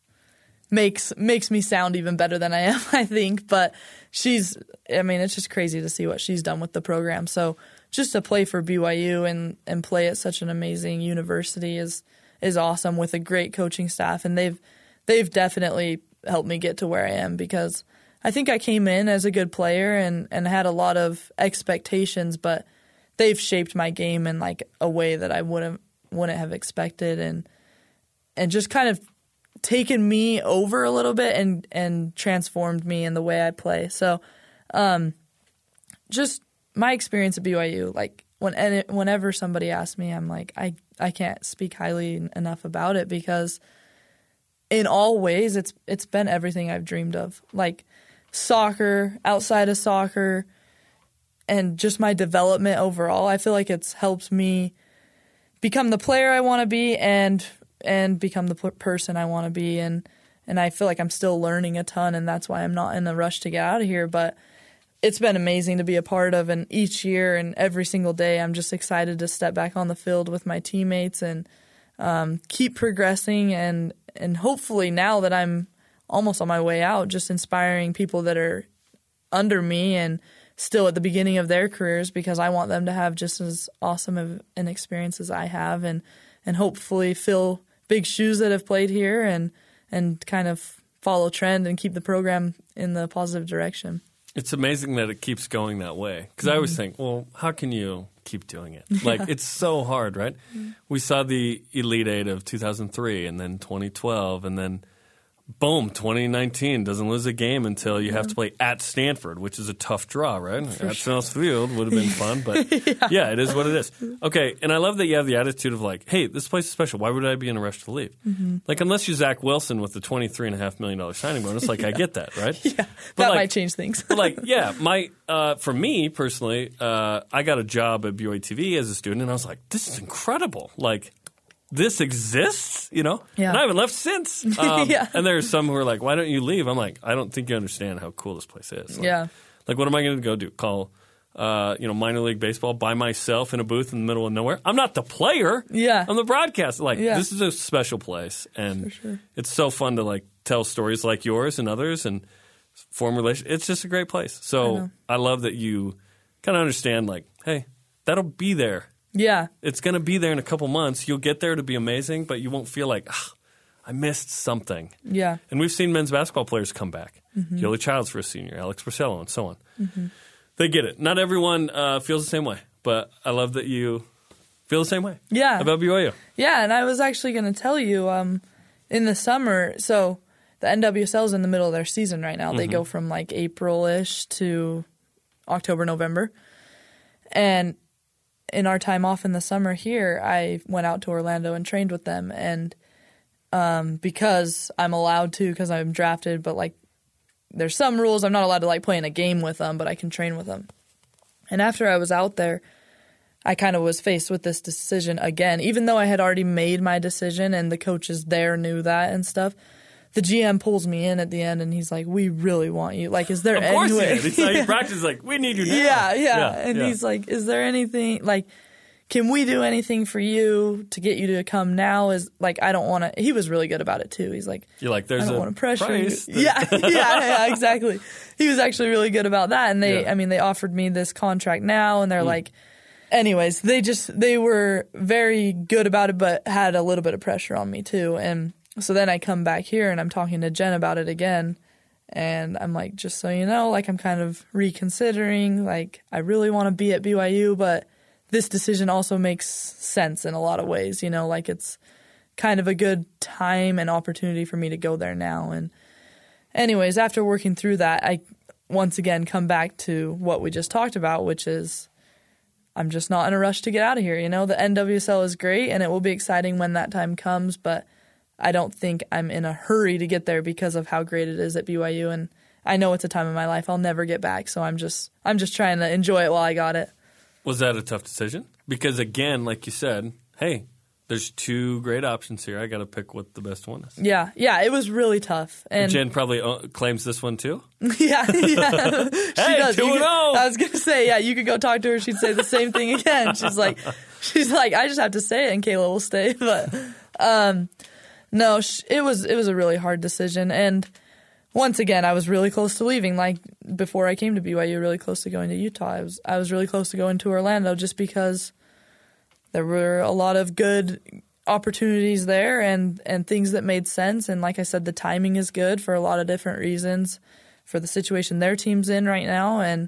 makes makes me sound even better than I am, I think. But she's, I mean, it's just crazy to see what she's done with the program. So just to play for B Y U and, and play at such an amazing university is is awesome with a great coaching staff. And they've they've definitely helped me get to where I am because I think I came in as a good player and, and had a lot of expectations, but they've shaped my game in like a way that I wouldn't wouldn't have expected and and just kind of taken me over a little bit and, and transformed me in the way I play. So um, just my experience at B Y U, like when and whenever somebody asks me, I'm like, I, I can't speak highly enough about it because in all ways it's it's been everything I've dreamed of. Like soccer, outside of soccer, and just my development overall. I feel like it's helped me become the player I want to be and and become the p- person I want to be. And, and I feel like I'm still learning a ton, and that's why I'm not in a rush to get out of here. But it's been amazing to be a part of, and each year and every single day I'm just excited to step back on the field with my teammates and um, keep progressing and, and hopefully now that I'm almost on my way out, just inspiring people that are under me and still at the beginning of their careers because I want them to have just as awesome of an experience as I have and, and hopefully fill big shoes that have played here and, and kind of follow trend and keep the program in the positive direction. It's amazing that it keeps going that way. Because mm-hmm. I always think, well, how can you keep doing it? Like, yeah. It's so hard, right? Mm-hmm. We saw the Elite Eight of two thousand three and then twenty twelve and then boom, twenty nineteen doesn't lose a game until you yeah. have to play at Stanford, which is a tough draw, right? For at sure. Snell's Field would have been fun, but yeah. yeah, it is what it is. Okay, and I love that you have the attitude of like, hey, this place is special. Why would I be in a rush to leave? Mm-hmm. Like, unless you're Zach Wilson with the twenty-three point five million dollars signing bonus, like, yeah. I get that, right? Yeah, but that like, might change things. But like, yeah, my uh, for me personally, uh, I got a job at B Y U T V as a student, and I was like, this is incredible. Like, this exists, you know? Yeah. And I haven't left since. Um, yeah. And there's some who are like, why don't you leave? I'm like, I don't think you understand how cool this place is. Like, yeah. Like, what am I going to go do? Call, uh, you know, minor league baseball by myself in a booth in the middle of nowhere? I'm not the player. Yeah. I'm the broadcaster. Like, yeah. this is a special place. And For sure. it's so fun to, like, tell stories like yours and others and form relations. It's just a great place. So I, I love that you kind of understand, like, hey, that'll be there. Yeah. It's going to be there in a couple months. You'll get there to be amazing, but you won't feel like, ah, I missed something. Yeah. And we've seen men's basketball players come back. Mm-hmm. Jolie Childs for a senior, Alex Porcello, and so on. Mm-hmm. They get it. Not everyone uh, feels the same way, but I love that you feel the same way yeah. about B Y U. Yeah, and I was actually going to tell you um, in the summer, so the N W S L is in the middle of their season right now. Mm-hmm. They go from like April-ish to October, November. And in our time off in the summer here, I went out to Orlando and trained with them. And um, because I'm allowed to, because I'm drafted, but like there's some rules. I'm not allowed to like play in a game with them, but I can train with them. And after I was out there, I kind of was faced with this decision again, even though I had already made my decision and the coaches there knew that and stuff. The G M pulls me in at the end and he's like, we really want you. Like, is there of any course way? he did. He's like, he practices like, we need you now. Yeah, yeah. yeah and yeah. he's like, is there anything, like, can we do anything for you to get you to come now? Is like, I don't want to, he was really good about it too. He's like, You're like, there's I don't a want to pressure price you. Yeah, yeah, yeah, exactly. He was actually really good about that. And they, yeah. I mean, they offered me this contract now and they're mm. like, anyways, they just, they were very good about it, but had a little bit of pressure on me too. And so then I come back here and I'm talking to Jen about it again. And I'm like, just so you know, like I'm kind of reconsidering. Like I really want to be at B Y U, but this decision also makes sense in a lot of ways. You know, like it's kind of a good time and opportunity for me to go there now. And anyways, after working through that, I once again come back to what we just talked about, which is I'm just not in a rush to get out of here. You know, the N W S L is great and it will be exciting when that time comes, but I don't think I'm in a hurry to get there because of how great it is at B Y U. And I know it's a time in my life I'll never get back. So I'm just I'm just trying to enjoy it while I got it. Was that a tough decision? Because again, like you said, hey, there's two great options here. I got to pick what the best one is. Yeah, yeah, it was really tough. And Jen probably uh, claims this one too. yeah, yeah, she hey, does. two and oh. I was gonna say, yeah, you could go talk to her. She'd say the same thing again. She's like, she's like, I just have to say it, and Kayla will stay. But um, no, it was it was a really hard decision, and once again, I was really close to leaving. Like before I came to B Y U, really close to going to Utah. I was I was really close to going to Orlando just because there were a lot of good opportunities there and, and things that made sense. And like I said, the timing is good for a lot of different reasons for the situation their team's in right now. And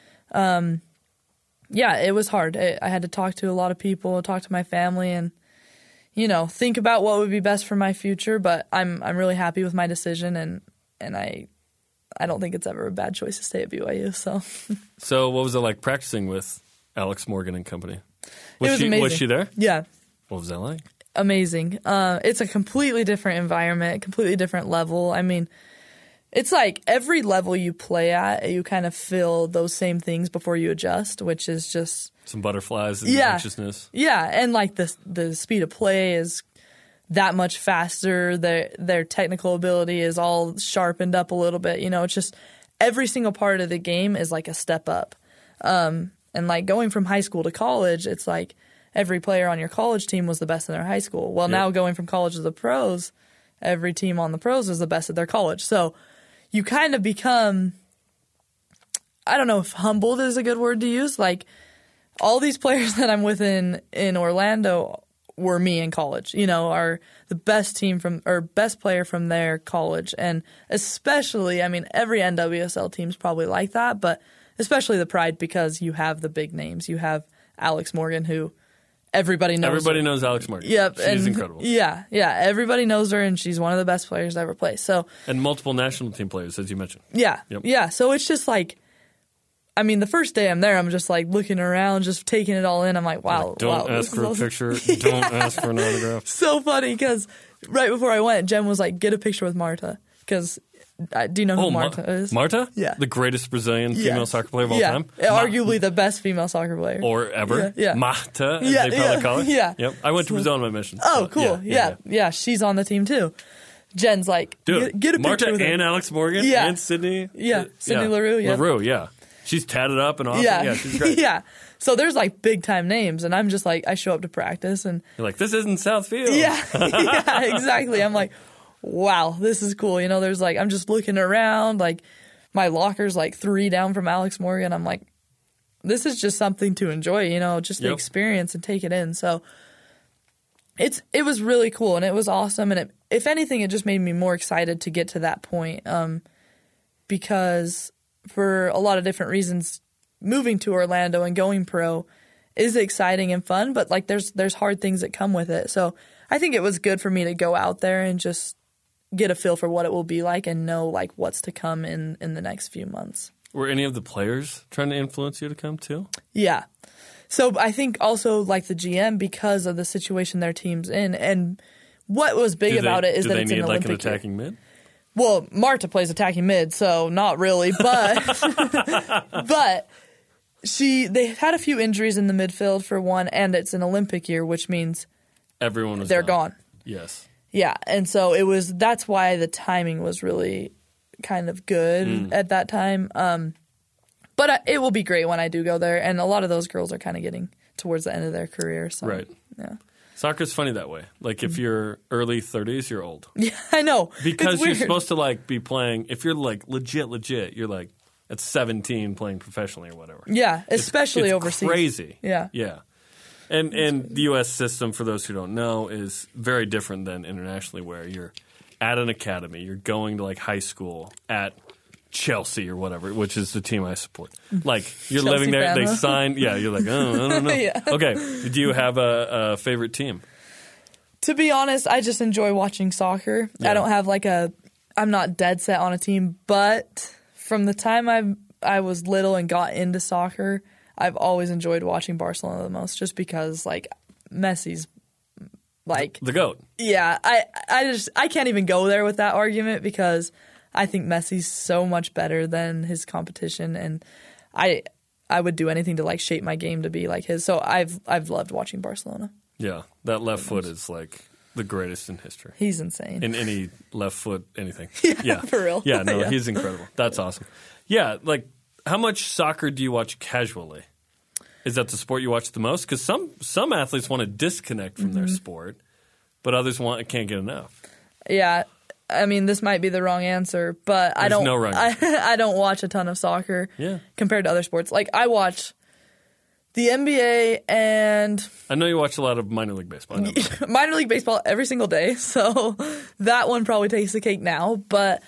um, yeah, it was hard. I, I had to talk to a lot of people, talk to my family, and you know, think about what would be best for my future. But I'm I'm really happy with my decision, and and I I don't think it's ever a bad choice to stay at B Y U. So so what was it like practicing with Alex Morgan and company? Was, it was she amazing. was she there? Yeah. What was that like? Amazing. Uh, it's a completely different environment, completely different level. I mean, it's like every level you play at, you kind of feel those same things before you adjust, which is just some butterflies and yeah, anxiousness. Yeah, and like the the speed of play is that much faster. Their their technical ability is all sharpened up a little bit. You know, it's just every single part of the game is like a step up. Um, and like going from high school to college, it's like every player on your college team was the best in their high school. Well, yep. Now going from college to the pros, every team on the pros is the best at their college. So you kind of become, I don't know if humbled is a good word to use. Like all these players that I'm with in, in Orlando were me in college. You know, our the best team from or best player from their college, and especially, I mean, every N W S L team's probably like that, but especially the Pride because you have the big names. You have Alex Morgan, who everybody knows. Everybody her. knows Alex Morgan. Yep, she's and, incredible. Yeah, yeah, everybody knows her, and she's one of the best players to ever play. So and multiple national team players, as you mentioned. Yeah, yep. yeah. So it's just like. I mean, the first day I'm there, I'm just like looking around, just taking it all in. I'm like, wow. Like, don't wow, ask for a awesome. picture. yeah. Don't ask for an autograph. So funny because right before I went, Jen was like, get a picture with Marta. Because uh, do you know who oh, Marta Ma- is? Marta? Yeah. The greatest Brazilian female yes. soccer player of all yeah. time? Arguably Ma- the best female soccer player. Or ever. Yeah. yeah. Marta, as yeah, they probably yeah, call her. Yeah. Yep. I went to Brazil on my mission. Oh, so, cool. Yeah, Yeah, yeah, yeah. yeah. She's on the team too. Jen's like, Dude, get, get a Marta picture with and her. Alex Morgan Yeah. and Sydney. Yeah, uh, Sydney yeah. LaRue, yeah. LaRue, yeah. She's tatted up and awesome. Yeah, Yeah, she's great. yeah. So there's like big time names, and I'm just like, I show up to practice, and You're like, this isn't Southfield. yeah, yeah, exactly. I'm like, wow, this is cool. You know, there's like, I'm just looking around, like my locker's like three down from Alex Morgan. I'm like, this is just something to enjoy, you know, just the Yep. experience and take it in. So it's it was really cool and it was awesome. And it, if anything, it just made me more excited to get to that point um, because for a lot of different reasons, moving to Orlando and going pro is exciting and fun, but like there's there's hard things that come with it. So I think it was good for me to go out there and just get a feel for what it will be like and know like what's to come in, in the next few months. Were any of the players trying to influence you to come too? Yeah. So I think also like the G M because of the situation their team's in and what was big do they, about it is do that they it's need an like Olympic an year. attacking mid? Well, Marta plays attacking mid, so not really, but but she they had a few injuries in the midfield for one, and it's an Olympic year, which means Everyone was they're gone. gone. Yes. Yeah, and so it was. That's why the timing was really kind of good Mm. at that time. Um, but I, it will be great when I do go there, and a lot of those girls are kind of getting towards the end of their career. So, Right. Yeah. Soccer's funny that way. Like if you're early thirties, you're old. Yeah, I know. Because It's you're weird. supposed to like be playing. If you're like legit, legit, you're like at seventeen playing professionally or whatever. Yeah, especially it's overseas. Crazy. Yeah. Yeah. And and the U S system, for those who don't know, is very different than internationally, where you're at an academy, you're going to like high school at Chelsea or whatever, which is the team I support. Like you're Chelsea living there, fan, they huh? sign. Yeah, you're like, oh, I don't know. Yeah. Okay, do you have a, a favorite team? To be honest, I just enjoy watching soccer. Yeah. I don't have like a. I'm not dead set on a team, but from the time I I was little and got into soccer, I've always enjoyed watching Barcelona the most, just because like Messi's like The GOAT. yeah. I I just I can't even go there with that argument because I think Messi's so much better than his competition, and I I would do anything to like shape my game to be like his. So I've I've loved watching Barcelona. Yeah, that left foot is like the greatest in history. He's insane. In any left foot, anything. Yeah, for real. Yeah, no, Yeah. he's incredible. That's awesome. Yeah, like how much soccer do you watch casually? Is that the sport you watch the most? Because some some athletes want to disconnect from Mm-hmm. their sport, but others want can't get enough. Yeah, I mean this might be the wrong answer, but I There's don't. no wrong I, answer. I don't watch a ton of soccer. Yeah. Compared to other sports, like I watch the N B A and I know you watch a lot of minor league baseball. I know that. minor league baseball every single day, so that one probably takes the cake now. But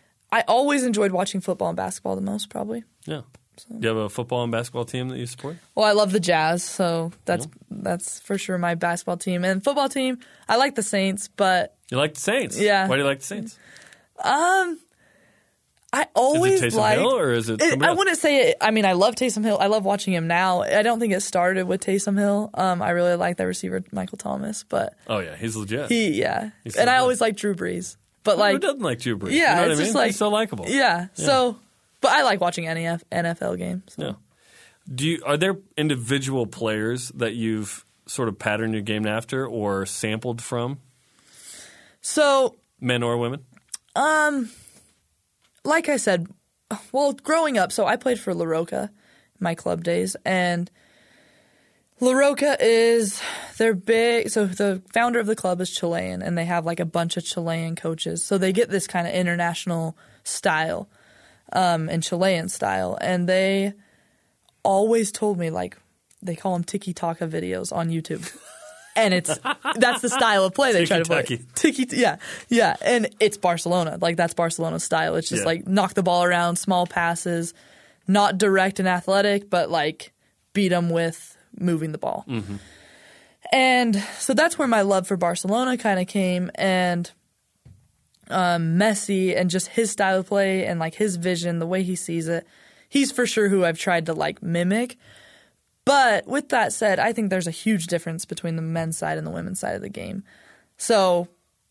I always enjoyed watching football and basketball the most, probably. Yeah. Do you have a football and basketball team that you support? Well, I love the Jazz, so that's that's for sure my basketball team. And football team, I like the Saints, but You like the Saints? Yeah. Why do you like the Saints? um, I Is always it Taysom liked. Hill or is it? It, somebody I else? wouldn't say it. I mean, I love Taysom Hill. I love watching him now. I don't think it started with Taysom Hill. Um, I really like that receiver Michael Thomas, but Oh yeah, he's legit. he, yeah, He's and so I good. always liked Drew Brees. But Who like, doesn't like Drew Brees? yeah, you know what it's I just mean? like He's so likable. Yeah, so, but I like watching any N F L games. So. Yeah. Do you, are there individual players that you've sort of patterned your game after or sampled from, So, men or women? like I said, well, growing up, so I played for La Roca my club days, and La Roca is they're big. So the founder of the club is Chilean, and they have like a bunch of Chilean coaches. So they get this kind of international style um, and Chilean style, and they always told me like they call them tiki taka videos on YouTube. And it's that's the style of play they try to play. Tiki-taki. Tiki, yeah, yeah, and it's Barcelona. Like that's Barcelona's style. It's just Yeah. like knock the ball around, small passes, not direct and athletic, but like beat them with moving the ball. Mm-hmm. And so that's where my love for Barcelona kind of came, and um, Messi and just his style of play and like his vision, the way he sees it. He's for sure who I've tried to like mimic. But with that said, I think there's a huge difference between the men's side and the women's side of the game. So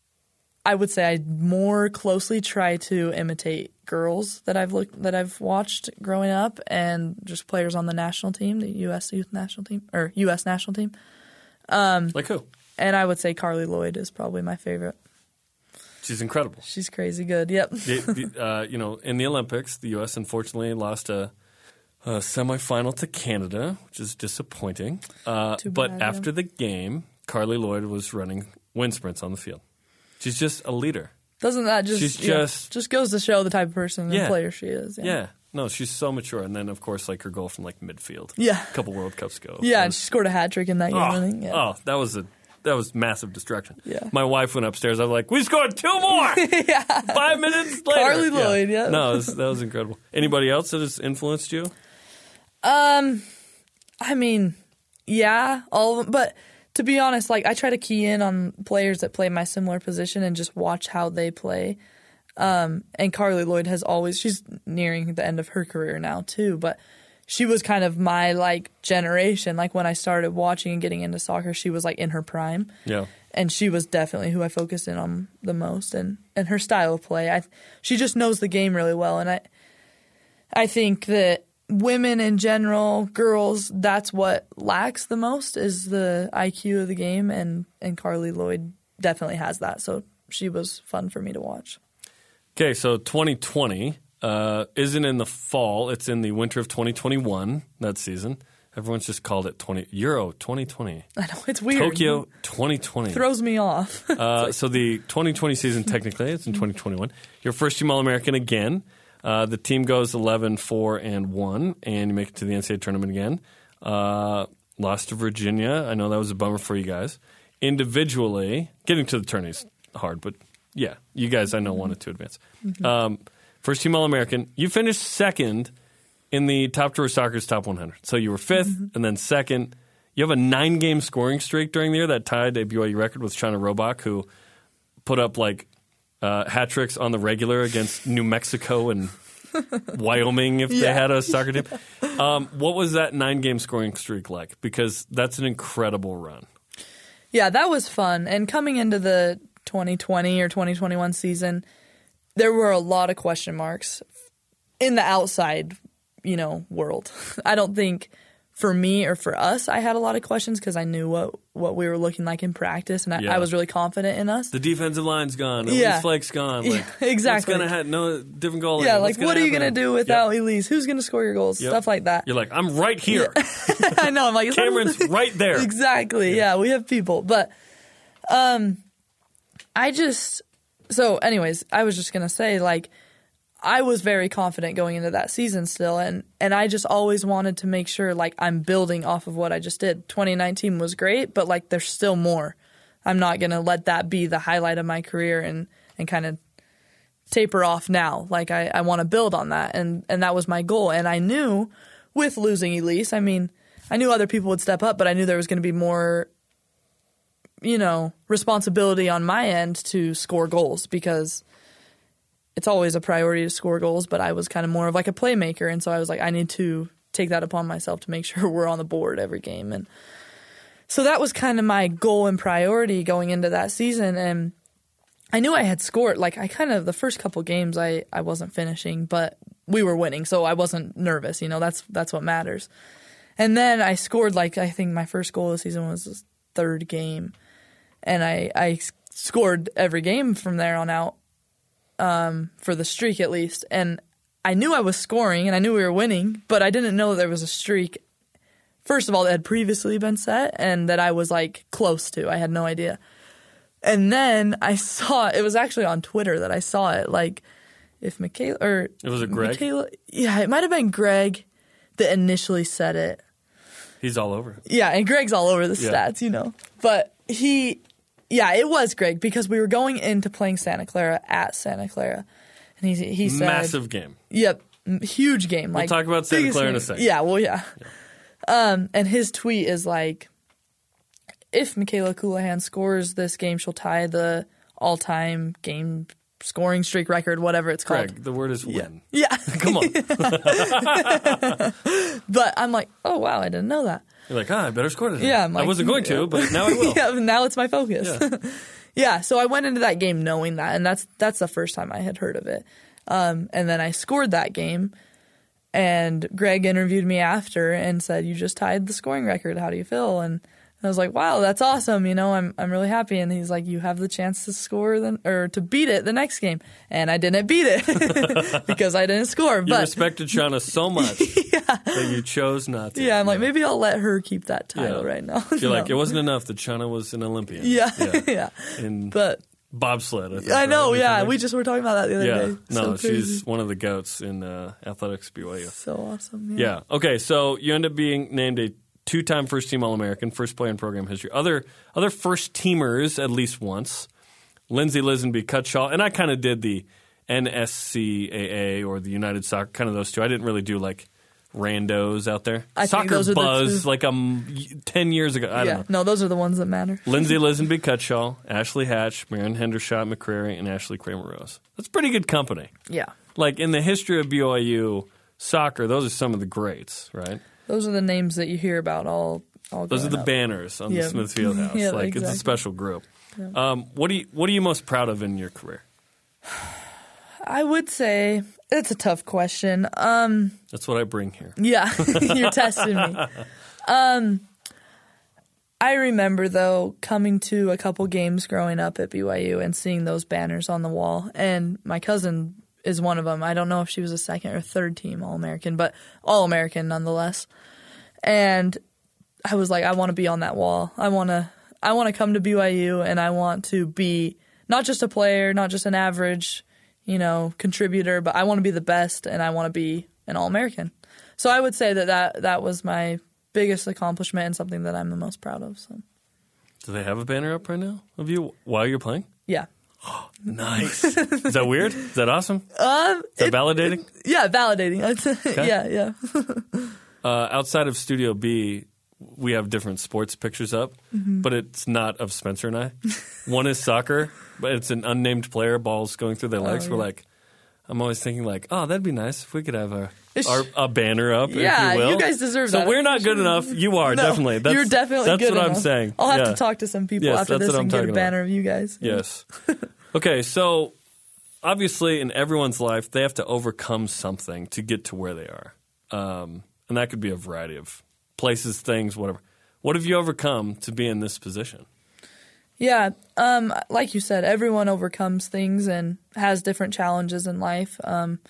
I would say I more closely try to imitate girls that I've looked that I've watched growing up, and just players on the national team, the U S youth national team or U S national team. Um, like who? And I would say Carly Lloyd is probably my favorite. She's incredible. She's crazy good. Yep. the, the, uh, you know, in the Olympics, the U S unfortunately lost a, a semifinal to Canada, which is disappointing. Uh, Too but bad, after yeah. the game, Carly Lloyd was running wind sprints on the field. She's just a leader. Doesn't that just She's yeah, just just goes to show the type of person and Yeah. player she is? yeah. Yeah. No, she's so mature. And then, of course, like her goal from like midfield. Yeah. A couple World Cups ago. Yeah, was- and she scored a hat trick in that game. I Oh, think. Yeah. oh, that was a that was massive destruction. Yeah. My wife went upstairs. I was like, "We scored two more." yeah. Five minutes later, Carly Lloyd, yeah. No, it was, that was incredible. Anybody else that has influenced you? Um, I mean, yeah, all of them. But to be honest, like I try to key in on players that play my similar position and just watch how they play. Um, and Carly Lloyd has always, she's nearing the end of her career now too, but she was kind of my like generation. Like when I started watching and getting into soccer, she was like in her prime. Yeah. And she was definitely who I focused in on the most, and, and her style of play. I, she just knows the game really well, and I, I think that women in general, girls, that's what lacks the most is the I Q of the game, and, and Carly Lloyd definitely has that. So she was fun for me to watch. Okay, so twenty twenty uh, isn't in the fall; it's in the winter of twenty twenty-one. That season, everyone's just called it twenty Euro twenty twenty. I know it's weird. Tokyo twenty twenty Throws me off. uh, so the twenty twenty season technically it's in twenty twenty-one. You're first team All American again. Uh, the team goes eleven four and one, and you make it to the N C double A tournament again. Uh, lost to Virginia. I know that was a bummer for you guys. Individually, getting to the tournament is hard, but yeah, you guys I know wanted to advance. Mm-hmm. Um, first team All American. You finished second in the Top Drawer Soccer's Top one hundred. So you were fifth Mm-hmm. and then second. You have a nine-game scoring streak during the year that tied a B Y U record with China Robach, who put up like uh, hat tricks on the regular against New Mexico and Wyoming if they Yeah. had a soccer team. Um, what was that nine-game scoring streak like? Because that's an incredible run. Yeah, that was fun. And coming into the twenty twenty or twenty twenty-one season, there were a lot of question marks in the outside, you know, world. I don't think for me or for us, I had a lot of questions because I knew what, what we were looking like in practice, and I, Yeah. I was really confident in us. The defensive line's gone. The Yeah. Elise Flake's gone. Like, Yeah, exactly. What's going to happen? No, different goal. Yeah, line. like What's gonna what are you happen? going to do without Yep. Elise? Who's going to score your goals? Yep. Stuff like that. You're like, I'm right here. I know. I'm like, is that- Cameron's right there. Exactly. Yeah. we have people. But um, I just, so anyways, I was just going to say, like, I was very confident going into that season still, and, and I just always wanted to make sure, like, I'm building off of what I just did. twenty nineteen was great, but, like, there's still more. I'm not going to let that be the highlight of my career and, and kind of taper off now. Like, I, I want to build on that, and, and that was my goal. And I knew with losing Elise, I mean, I knew other people would step up, but I knew there was going to be more, you know, responsibility on my end to score goals because it's always a priority to score goals, but I was kind of more of like a playmaker. And so I was like, I need to take that upon myself to make sure we're on the board every game. And so that was kind of my goal and priority going into that season. And I knew I had scored. Like, I kind of, the first couple games, I, I wasn't finishing, but we were winning. So I wasn't nervous. You know, that's, that's what matters. And then I scored, like, I think my first goal of the season was the third game. And I, I scored every game from there on out. Um, for the streak at least. And I knew I was scoring and I knew we were winning, but I didn't know there was a streak, first of all, that had previously been set and that I was like close to. I had no idea. And then I saw, it was actually on Twitter that I saw it, like if Michaela, or It was a Greg? Michaela, yeah, it might have been Greg that initially said it. He's all over it. Yeah, and Greg's all over the Yeah. stats, you know. But he, yeah, it was Greg because we were going into playing Santa Clara at Santa Clara. And he, he said... Massive game. Yep, m- huge game. We'll Like, talk about Santa biggest Clara in a game. second. Yeah, well, yeah. yeah. Um, and his tweet is like, if Michaela Coulihan scores this game, she'll tie the all-time game scoring streak record, whatever it's called. Greg, the word is win. Yeah. Come on. But I'm like, oh, wow, I didn't know that. You're like, ah, I better score today. Yeah, I'm like, I wasn't going to, but now I will. yeah, now it's my focus. Yeah. Yeah, so I went into that game knowing that, and that's that's the first time I had heard of it. Um, and then I scored that game, and Greg interviewed me after and said, "You just tied the scoring record. How do you feel?" And I was like, "Wow, that's awesome. You know, I'm I'm really happy." And he's like, "You have the chance to score the, or to beat it the next game," and I didn't beat it because I didn't score. You but respected Shauna so much yeah, that you chose not to. yeah, I'm like, maybe I'll let her keep that title Yeah. right now. You're like, No. it wasn't enough that Shauna was an Olympian. yeah, Yeah. yeah. In But bobsled, I think. I know, right? yeah. We just were talking about that the other Yeah. day. No, So crazy. she's one of the goats in uh, athletics B Y U. so awesome. Yeah. Okay, so you end up being named a two-time first-team All-American, first player in program history. Other other first-teamers at least once. Lindsay Lisenby Cutshaw, and I kind of did the N S C A A or the United Soccer, kind of those two. I didn't really do like randos out there. I think Soccer those are the Buzz two. like um ten years ago. I yeah. don't know. No, those are the ones that matter. Lindsay Lisenby Cutshaw, Ashley Hatch, Marion Hendershot McCrary, and Ashley Kramer Rose. That's pretty good company. Yeah. Like in the history of B Y U soccer, those are some of the greats, right? Those are the names that you hear about all all Those are growing the up. banners on Yeah. the Smith Fieldhouse. Yeah, like it's a exactly. special group. Um, what do you What are you most proud of in your career? I would say it's a tough question. Um, That's what I bring here. yeah, you're testing me. Um, I remember though coming to a couple games growing up at B Y U and seeing those banners on the wall, and my cousin is one of them. I don't know if she was a second or third team All-American, but All-American nonetheless. And I was like, I want to be on that wall. I want to I want to come to B Y U and I want to be not just a player, not just an average, you know, contributor, but I want to be the best and I want to be an All-American. So I would say that, that that was my biggest accomplishment and something that I'm the most proud of. So Do they have a banner up right now of you while you're playing? yeah. Nice. Is that weird? Is that awesome? Um, Is that it- validating? yeah, validating. Yeah, yeah. Uh, outside of Studio B, we have different sports pictures up, Mm-hmm. but it's not of Spencer and I. One is soccer, but it's an unnamed player, balls going through their legs. Oh, We're yeah. like, I'm always thinking like, oh, that'd be nice if we could have a Ish. our, a banner up, Yeah, if you will. you guys deserve so that. So we're not good enough. You are, No, definitely. That's, you're definitely that's good what I'm enough. saying. I'll have Yeah. to talk to some people Yes, after that's this what I'm and get a talking banner of you guys. Yes. Okay, so obviously in everyone's life, they have to overcome something to get to where they are. Um, and that could be a variety of places, things, whatever. What have you overcome to be in this position? Yeah, um, like you said, everyone overcomes things and has different challenges in life. Um,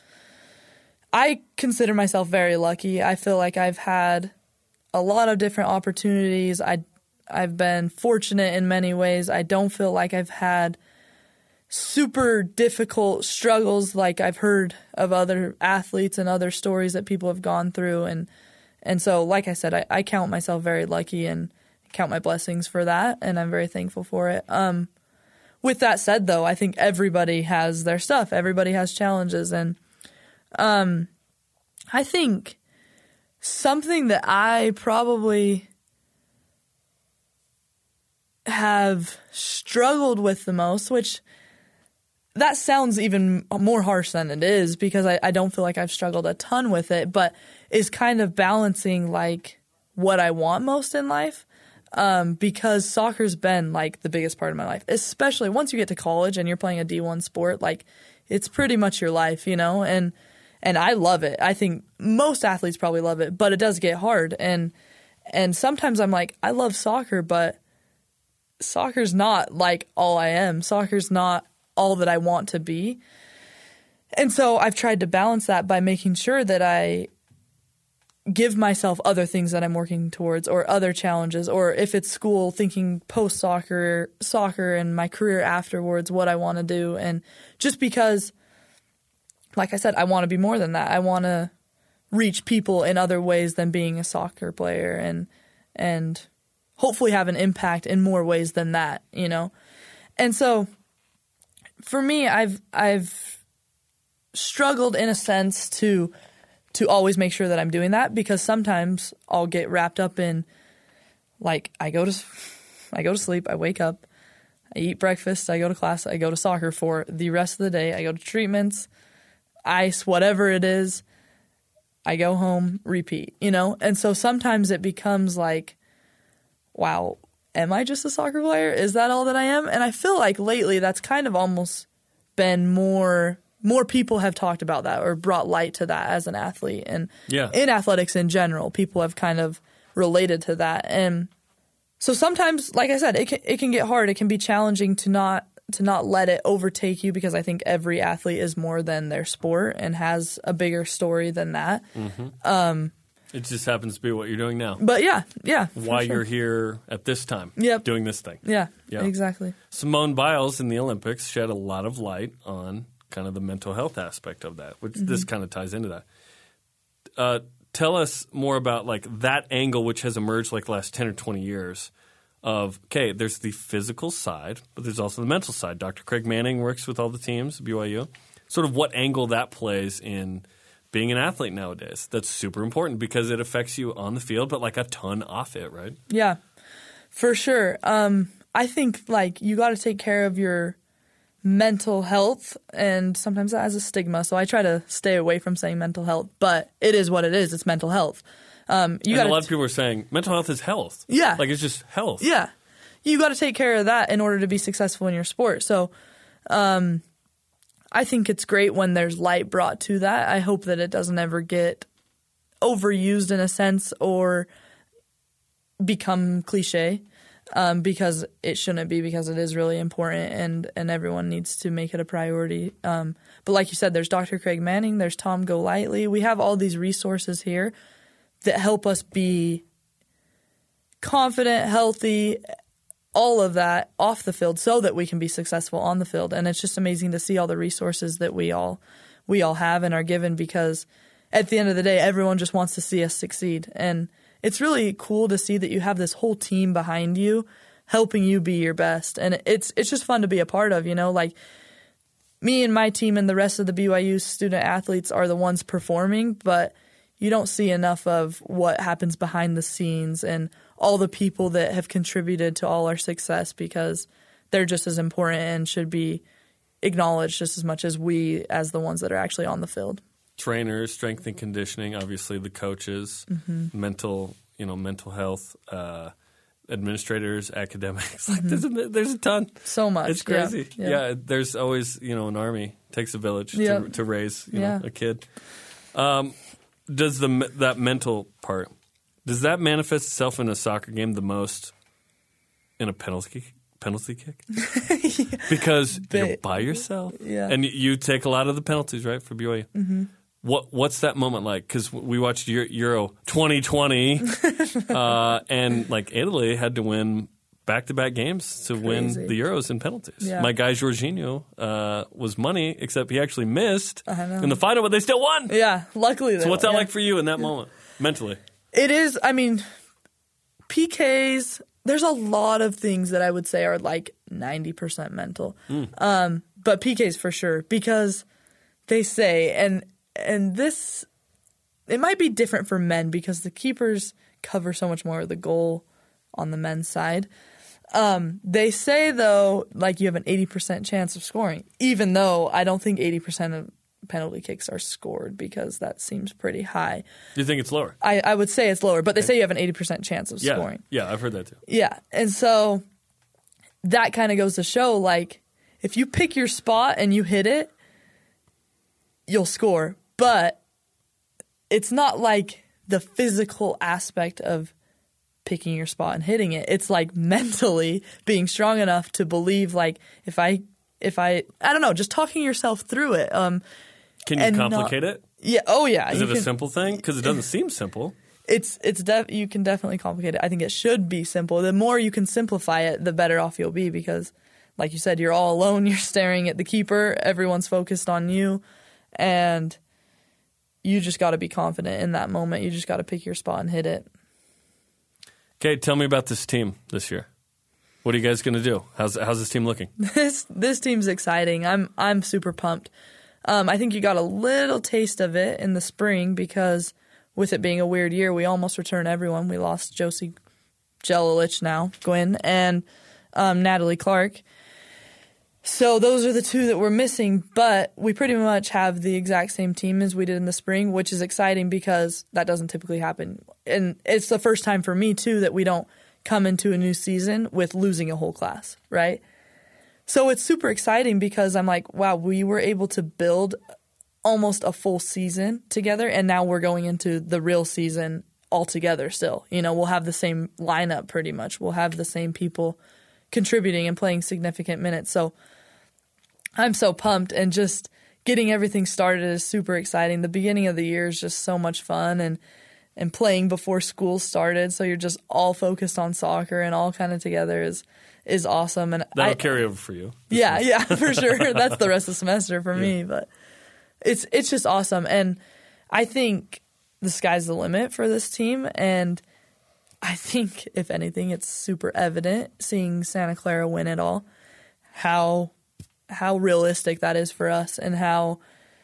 I consider myself very lucky. I feel like I've had a lot of different opportunities. I, I've been fortunate in many ways. I don't feel like I've had super difficult struggles like I've heard of other athletes and other stories that people have gone through. And and so, like I said, I, I count myself very lucky and count my blessings for that, and I'm very thankful for it. Um, with that said, though, I think everybody has their stuff. Everybody has challenges, and um, I think something that I probably have struggled with the most, which that sounds even more harsh than it is because I, I don't feel like I've struggled a ton with it, but is kind of balancing like what I want most in life. Um, because soccer's been like the biggest part of my life, especially once you get to college and you're playing a D one sport, like it's pretty much your life, you know, and, and I love it. I think most athletes probably love it, but it does get hard. And, and sometimes I'm like, I love soccer, but soccer's not like all I am. Soccer's not all that I want to be. And so I've tried to balance that by making sure that I give myself other things that I'm working towards or other challenges, or if it's school, thinking post-soccer, soccer and my career afterwards, what I want to do. And just because, like I said, I want to be more than that. I want to reach people in other ways than being a soccer player, and and hopefully have an impact in more ways than that, you know? And so for me, I've I've struggled in a sense to to always make sure that I'm doing that, because sometimes I'll get wrapped up in, like, I go to I go to sleep, I wake up, I eat breakfast, I go to class, I go to soccer for the rest of the day, I go to treatments, ice, whatever it is, I go home, repeat, you know? And so sometimes it becomes like, wow, am I just a soccer player? Is that all that I am? And I feel like lately that's kind of almost been more, more people have talked about that or brought light to that as an athlete. And yeah. in athletics in general, people have kind of related to that. And so sometimes, like I said, it can, it can get hard. It can be challenging to not to not let it overtake you, because I think every athlete is more than their sport and has a bigger story than that. Mm-hmm. Um, it just happens to be what you're doing now. But yeah, yeah. Why sure. you're here at this time yep. doing this thing. Yeah, yeah, exactly. Simone Biles in the Olympics shed a lot of light on kind of the mental health aspect of that, which mm-hmm. this kind of ties into that. Uh, tell us more about like that angle, which has emerged like the last ten or twenty years. Of, okay, there's the physical side, but there's also the mental side. Doctor Craig Manning works with all the teams at B Y U. Sort of what angle that plays in being an athlete nowadays. That's super important because it affects you on the field, but like a ton off it, right? Yeah, for sure. Um, I think like you got to take care of your mental health, and sometimes that has a stigma. So I try to stay away from saying mental health, but it is what it is. It's mental health. Um, you and gotta a lot of people are saying mental health is health. Yeah. Like it's just health. Yeah. You got to take care of that in order to be successful in your sport. So um, I think it's great when there's light brought to that. I hope that it doesn't ever get overused in a sense or become cliche, um, because it shouldn't be, because it is really important, and, and everyone needs to make it a priority. Um, but like you said, there's Doctor Craig Manning, there's Tom Golightly. We have all these resources here that help us be confident, healthy, all of that off the field, so that we can be successful on the field. And it's just amazing to see all the resources that we all we all have and are given, because at the end of the day, everyone just wants to see us succeed. And it's really cool to see that you have this whole team behind you helping you be your best. And it's it's just fun to be a part of, you know, like me and my team and the rest of the B Y U student athletes are the ones performing, but you don't see enough of what happens behind the scenes and all the people that have contributed to all our success, because they're just as important and should be acknowledged just as much as we as the ones that are actually on the field. Trainers, strength and conditioning, obviously the coaches, mm-hmm. mental, you know, mental health, uh, administrators, academics. Like mm-hmm. there's a, there's a ton. So much. It's crazy. Yeah, yeah. yeah. There's always, you know, an army. It takes a village yeah. to, to raise, you yeah. know, a kid. Um, Does the that mental part, does that manifest itself in a soccer game the most in a penalty penalty kick? yeah. Because but, you're by yourself, yeah. and you take a lot of the penalties, right, for B Y U. Mm-hmm. What what's that moment like? Because we watched Euro twenty twenty, uh, and like Italy had to win back-to-back games to Crazy. win the Euros in penalties. Yeah. My guy Jorginho uh, was money, except he actually missed I know. in the final, but they still won. Yeah, luckily. So what's that yeah. like for you in that moment, mentally? It is, I mean, P Ks, there's a lot of things that I would say are like ninety percent mental. Mm. Um, but P Ks for sure, because they say, and and this, it might be different for men because the keepers cover so much more of the goal on the men's side. Um, they say, though, like you have an eighty percent chance of scoring, even though I don't think eighty percent of penalty kicks are scored, because that seems pretty high. Do you think it's lower? I, I would say it's lower, but they say you have an eighty percent chance of yeah. scoring. Yeah, I've heard that too. Yeah, and so that kind of goes to show, like, if you pick your spot and you hit it, you'll score. But it's not like the physical aspect of picking your spot and hitting it. It's like mentally being strong enough to believe, like, if I, if I, I don't know, just talking yourself through it. Um, Can you complicate not, it? Yeah. Oh, yeah. Is you it a can, simple thing? Because it doesn't seem simple. It's it's def- you can definitely complicate it. I think it should be simple. The more you can simplify it, the better off you'll be, because, like you said, you're all alone. You're staring at the keeper. Everyone's focused on you, and you just got to be confident in that moment. You just got to pick your spot and hit it. Okay, tell me about this team this year. What are you guys going to do? How's how's this team looking? This this team's exciting. I'm I'm super pumped. Um, I think you got a little taste of it in the spring because with it being a weird year, we almost returned everyone. We lost Josie Jelilich now, Gwynn, and um, Natalie Clark. So those are the two that we're missing, but we pretty much have the exact same team as we did in the spring, which is exciting because that doesn't typically happen. And it's the first time for me, too, that we don't come into a new season with losing a whole class, right? So it's super exciting because I'm like, wow, we were able to build almost a full season together, and now we're going into the real season all together still. You know, we'll have the same lineup pretty much. We'll have the same people contributing and playing significant minutes. So I'm so pumped, and just getting everything started is super exciting. The beginning of the year is just so much fun, and and playing before school started, so you're just all focused on soccer and all kind of together is is awesome. And that'll I, carry over for you. Yeah, yeah, for sure. That's the rest of the semester for yeah. me, but it's it's just awesome. And I think the sky's the limit for this team, and I think, if anything, it's super evident seeing Santa Clara win it all, how how realistic that is for us, and how,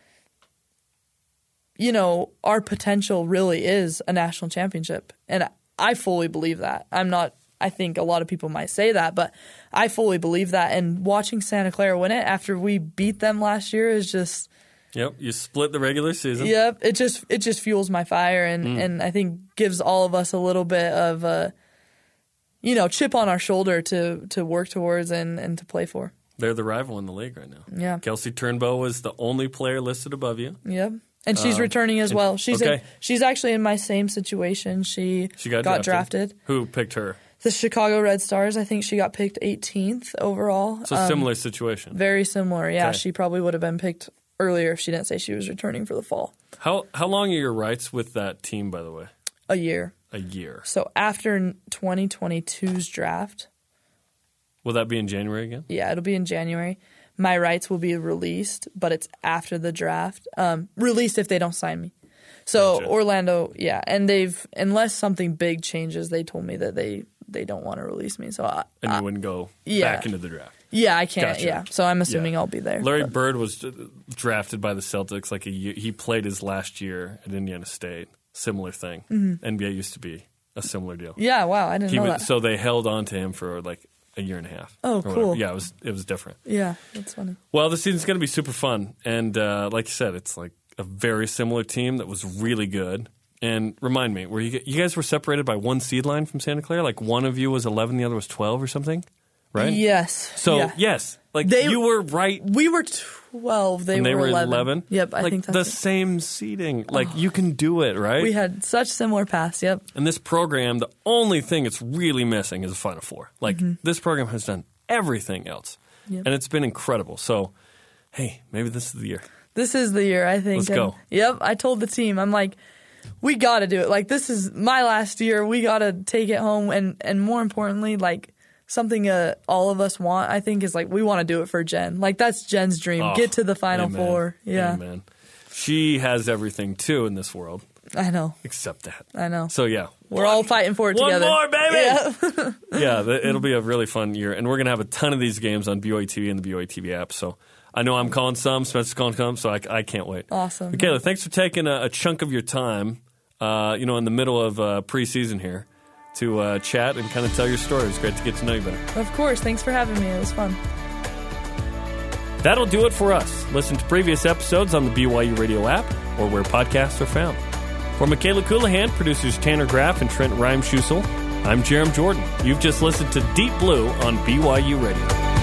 you know, our potential really is a national championship. And I fully believe that. I'm not, I think a lot of people might say that, but I fully believe that. And watching Santa Clara win it after we beat them last year is just... Yep, you split the regular season. Yep, it just it just fuels my fire, and, mm. and I think gives all of us a little bit of a, you know, chip on our shoulder to to work towards and, and to play for. They're the rival in the league right now. Yeah. Kelsey Turnbow was the only player listed above you. Yep. And she's um, returning as well. She's okay. in, she's actually in my same situation. She, she got, got drafted. drafted. Who picked her? The Chicago Red Stars. I think she got picked eighteenth overall. So um, similar situation. Very similar. Yeah, okay. She probably would have been picked earlier if she didn't say she was returning for the fall. How how long are your rights with that team, by the way? A year. A year. So after twenty twenty-two's draft. Will that be in January again? Yeah, it'll be in January. My rights will be released, but it's after the draft. Um, released if they don't sign me. So gotcha. Orlando, yeah, and they've, unless something big changes, they told me that they, they don't want to release me. So I, and you I, wouldn't go yeah. back into the draft. Yeah, I can't. Gotcha. Yeah, so I'm assuming yeah. I'll be there. Larry but. Bird was drafted by the Celtics like a year. He played his last year at Indiana State. Similar thing. Mm-hmm. N B A used to be a similar deal. Yeah, wow, I didn't he know was, that. So they held on to him for like a year and a half. Oh, cool. Whatever. Yeah, it was it was different. Yeah, that's funny. Well, the season's going to be super fun, and uh, like you said, it's like a very similar team that was really good. And remind me, were you you guys were separated by one seed line from Santa Clara? Like one of you was eleven, the other was twelve, or something, right? Yes. So yeah. yes, like they, you were right. We were twelve. They, and they were, were eleven. eleven. Yep, I like think that's the it. same seeding. Like oh. you can do it, right? We had such similar paths. Yep. And this program, the only thing it's really missing is a Final Four. Like mm-hmm. this program has done everything else, yep. and it's been incredible. So, hey, maybe this is the year. This is the year, I think. Let's and, go. Yep, I told the team, I'm like, we got to do it. Like, this is my last year. We got to take it home. And, and more importantly, like, something uh, all of us want, I think, is like, we want to do it for Jen. Like, that's Jen's dream. Oh, Get to the Final amen. Four. Yeah. Amen. She has everything, too, in this world. I know. Except that. I know. So, yeah. We're one, all fighting for it one together. One more, baby! Yeah, yeah the, it'll be a really fun year. And we're going to have a ton of these games on B Y U T V and the B Y U T V app. So I know I'm calling some, Spencer's calling some, so I, I can't wait. Awesome. Michaela, thanks for taking a, a chunk of your time, uh, you know, in the middle of uh, preseason here to uh, chat and kind of tell your story. It's great to get to know you better. Of course. Thanks for having me. It was fun. That'll do it for us. Listen to previous episodes on the B Y U Radio app or where podcasts are found. For Michaela Coulihan, producers Tanner Graff and Trent Reimschussel, I'm Jerem Jordan. You've just listened to Deep Blue on B Y U Radio.